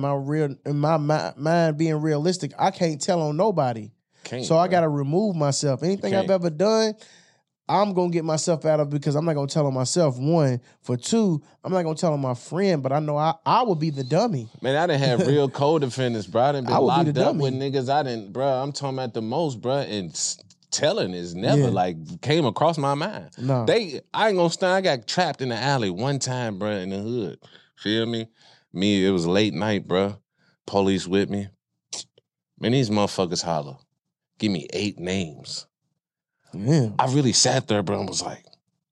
Mind being realistic. I can't tell on nobody. So I gotta remove myself. Anything I've ever done, I'm gonna get myself out of because I'm not gonna tell on myself. One, for two, I'm not gonna tell on my friend, but I know I would be the dummy. Man, I done had real co-defendants, bro. I done been I would be locked the up dummy. with niggas. I'm talking about the most, bro. And telling is never like came across my mind. No. I ain't gonna stand. I got trapped in the alley one time, bro, in the hood. Feel me? It was late night, bro. Police with me. Man, these motherfuckers holler. Give me 8 names. Yeah. I really sat there, bro, and was like,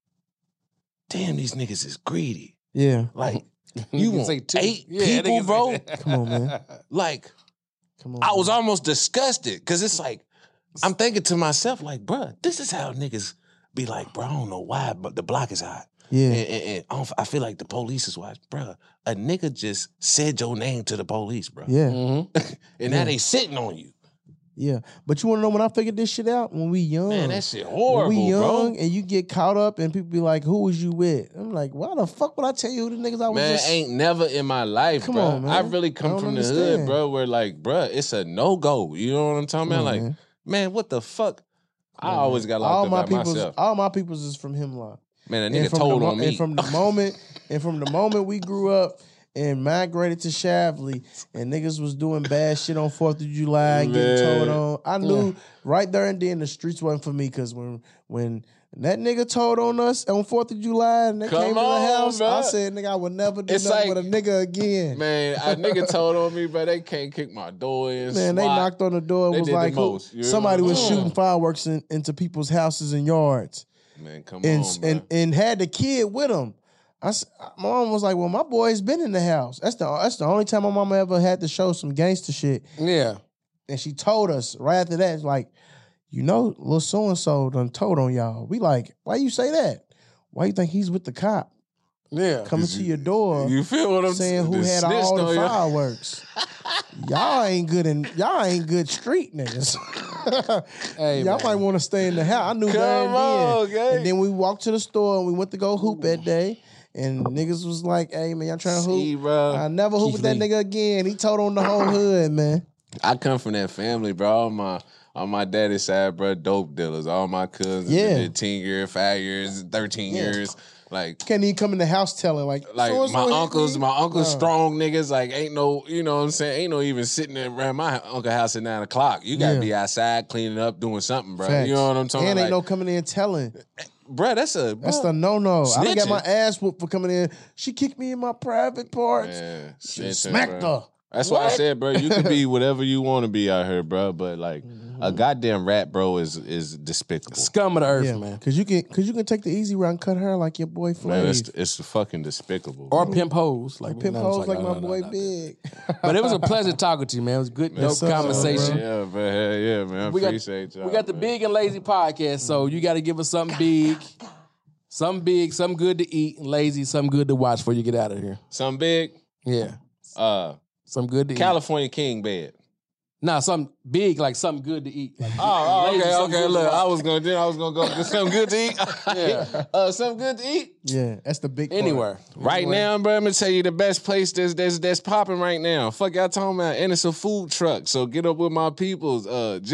damn, these niggas is greedy. Yeah. Like, you want say 2. 8 Yeah, people, niggas- bro? Come on, man. Like, Come on. I was almost disgusted because it's like, I'm thinking to myself, like, bruh, this is how niggas be like, bro, I don't know why, but the block is hot. Yeah. And I feel like the police is watching. Bruh, a nigga just said your name to the police, bro. Yeah. And now they sitting on you. Yeah. But you wanna know when I figured this shit out? When we young. Man, that shit horrible, when we young bro. and you get caught up and people be like, who was you with? I'm like, why the fuck would I tell you who the niggas I was Man, just... ain't never in my life, Come bro. on, man. I really I come don't from the hood, understand. bro, where like, bro, it's a no-go. You know what I'm talking about? Like, man, what the fuck? I always got locked up by myself. All my peoples is from Hemlock. Man, a And nigga from told the on me. And from the moment we grew up and migrated to Shavley and niggas was doing bad shit on 4th of July and getting Man. told on, I knew right there and then the streets wasn't for me because when that nigga told on us on 4th of July and they Come came to the on, house, bro. I said, nigga, I would never do It's nothing like- with a nigga again. Man, a nigga told on me, bro. They can't kick my door in. Man, they SWAT. knocked on the door and They was did the like, most, you know somebody what I'm was saying? shooting fireworks into people's houses and yards. Man, come and, on, bro. and had the kid with him. My mom was like, "Well, my boy's been in the house. That's the only time my mama ever had to show some gangster shit." Yeah. And she told us right after that, it's like, you know, little so and so done told on y'all. We like, why you say that? Why you think he's with the cop Yeah. coming to your door? You feel what I'm saying? Who They had snitched all the on you. fireworks? Y'all ain't good street niggas. Hey, Y'all man. might want to stay in the house. I knew Come there and on, then. gang. And then we walked to the store and we went to go hoop that day. And niggas was like, hey, man, y'all trying to hoop? See, bro. I never hoop with that nigga again. He told on the whole hood, man. I come from that family, bro. On my daddy's side, bro, dope dealers. All my cousins did 10 years, 5 years, 13 years. Like, Can't even come in the house telling, like so-and-so my hit uncles, me. strong niggas, like ain't no, you know what I'm saying? Ain't no even sitting around my uncle house at 9 o'clock. You gotta be outside cleaning up, doing something, bro. Facts. You know what I'm talking And about? ain't no coming in telling. Bro, that's the no-no. I done got Snitching. my ass whooped for coming in. She kicked me in my private parts. Man, She snitching, smacked bro. her. That's why I said, bro, you can be whatever you want to be out here, bro. But like a goddamn rat, bro, is despicable. Scum of the earth, Yeah, man. Cause you can take the easy route and cut her like your boy Man, Flav. it's fucking despicable. Or bro. pimp hoes. Like, Pimp you know, it's hoes like my no, boy no. Big. But it was a pleasure talking to you, man. It was good, dope sir, conversation. Yeah, bro. Hell yeah, man. I We got, appreciate y'all. we got the man. Big and Lazy podcast, so you got to give us something big, something good to eat, and lazy, something good to watch before you get out of here. Something big. Yeah, something good to eat. California King bed. Nah, something big, like something good to eat. Like, Oh, lazy, something okay. good Look, to I watch. was gonna go get something good to eat. Yeah. Something good to eat. Yeah, that's the big part. Anywhere. Right now, bro, I'm gonna tell you the best place that's popping right now. Fuck y'all talking about, and it's a food truck. So get up with my peoples.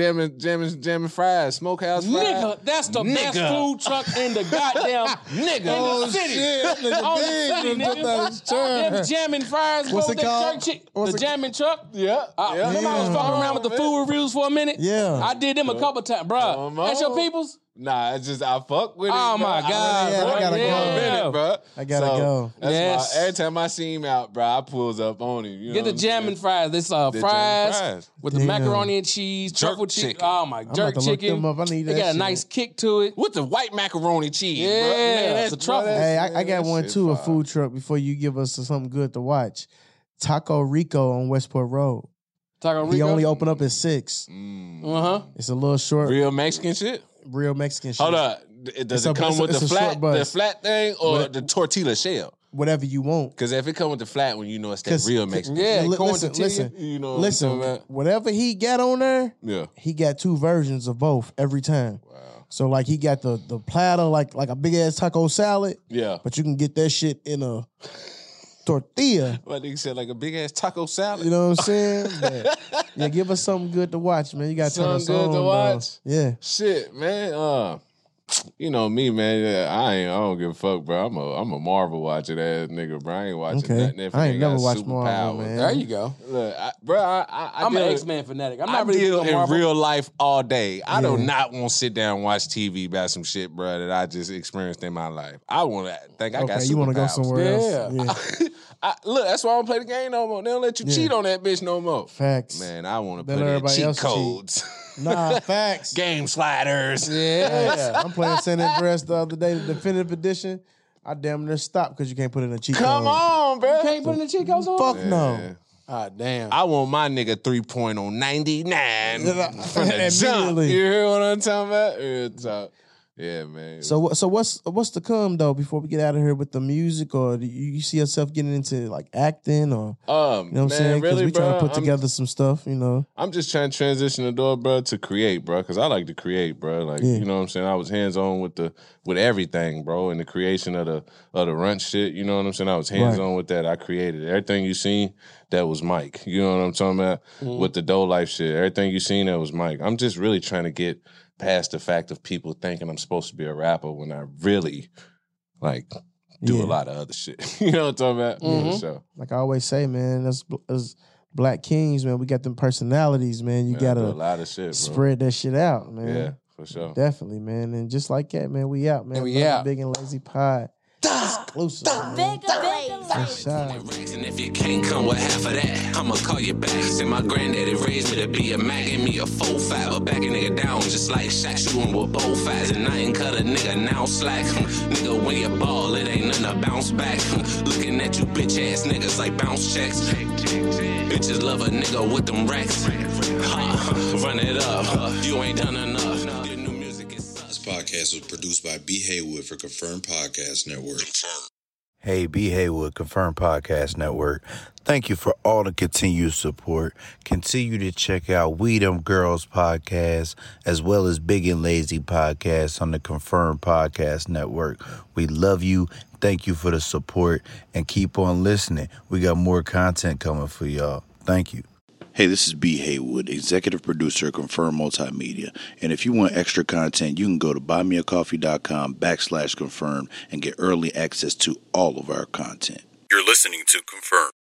Jamming fries, smokehouse fries. Nigga, that's the best food truck in the goddamn Nigga. in the city. shit, nigga, On the big, city, nigga, put that in his turn. Them jamming fries, What's go it with that called? jerk chick. What's The it- jamming truck. Yeah. Remember I was fucking around with the food reviews for a minute? Yeah. I did them a couple times, bro. Come That's your on. peoples? Nah, it's just I fuck with it. Oh, bro. my God, bro. I gotta go. Minute, bro. I gotta go. That's Yes. why every time I see him out, bro, I pulls up on him. You know Get the what I'm jamming saying? fries. This jamming fries fries. with the Damn. macaroni and cheese, Jerk truffle chicken. chicken. Oh my, I'm jerk about to look chicken. them up. I need They that got a shit. nice kick to it. With the white macaroni cheese, Yeah, bro. Man, that's the truffle. Hey, I got that one shit too, a fire. food truck. Before you give us something good to watch, Taco Rico on Westport Road. Taco Rico. He only opened up at 6. Uh-huh. It's a little short, Real Mexican shit. real Mexican shit. Hold up. Does It's it a- come it's a- with it's the a short flat bus. thing or But- the tortilla shell? whatever you want. Because if it come with the flat one, you know it's that real Mexican. Yeah, shit. corn listen, tortilla. listen, You know what I'm listen. talking about? Whatever he got on there, Yeah. he got 2 versions of both every time. Wow. So like he got the platter like a big ass taco salad, Yeah. but you can get that shit in a tortilla. What nigga said, like a big ass taco salad. You know what I'm saying? But, yeah, give us something good to watch, man. You got to turn us Something on. good to though. watch? Yeah. Shit, man. You know me, man. I don't give a fuck, bro. I'm a Marvel watching ass nigga, bro. I ain't watching Okay. nothing. If I it ain't never got watched Marvel, superpowers. man. There you go. Look, I'm an deal- X-Men fanatic. I'm I not really deal big on in Marvel. real life all day. I do Yeah. not want to sit down and watch TV about some shit, bro, that I just experienced in my life. I want to think I got Okay, superpowers. you want to go somewhere Yeah. else? Yeah. Look, that's why I don't play the game no more. They don't let you cheat on that bitch no more. Facts. Man, I want to Let put in everybody cheat else cheat. codes. Nah, facts. Game sliders. Yeah. I'm playing San Andreas the other day, the definitive edition. I damn near stopped because you can't put in a cheat Come code. on, bro. Can't put in the cheat codes on? Fuck no. Ah, damn. I want my nigga 3.0 99 from the jump. Immediately. You hear what I'm talking about? Real talk. Yeah, man. So what's to come though before we get out of here with the music, or do you see yourself getting into like acting, or you know what I'm saying? Because really, we trying to bro, put together some stuff, you know. I'm just trying to transition the door, bro, to create, bro, because I like to create, bro. Like, Yeah. you know what I'm saying? I was hands on with everything, bro, in the creation of the run shit. You know what I'm saying? I was hands on with that. I created it. Everything you seen, that was Mike. You know what I'm talking about? With the Doe Life shit, everything you seen, that was Mike. I'm just really trying to get past the fact of people thinking I'm supposed to be a rapper when I really like do a lot of other shit. You know what I'm talking about? For sure. Like I always say, man, as Black Kings, man, we got them personalities, man. You Man, I do gotta a lot of shit, bro. spread that shit out, man. Yeah, for sure. Definitely, man. And just like that, man, we out, man. And we Another out. Big and Lazy Pod. Exclusive, man. Bigger lazy. That's shy. And if you can't come with half of that, I'ma call you back. Said my granddaddy raised me to be a Mac, gave me a 4-5, but back a nigga down just like Shaq, shooting with both eyes. And I ain't cut a nigga now slack. Nigga, when you ball, it ain't nothing to bounce back. Looking at you bitch ass niggas like bounce checks. Bitches love a nigga with them racks. Run it up, you ain't done enough. Your new music is This podcast was produced by B. Haywood for Confirmed Podcast Network. Hey, B. Haywood, Confirmed Podcast Network. Thank you for all the continued support. Continue to check out We Them Girls podcast, as well as Big and Lazy podcast on the Confirmed Podcast Network. We love you. Thank you for the support, and keep on listening. We got more content coming for y'all. Thank you. Hey, this is B. Haywood, executive producer of Confirm Multimedia. And if you want extra content, you can go to buymeacoffee.com/confirm and get early access to all of our content. You're listening to Confirmed.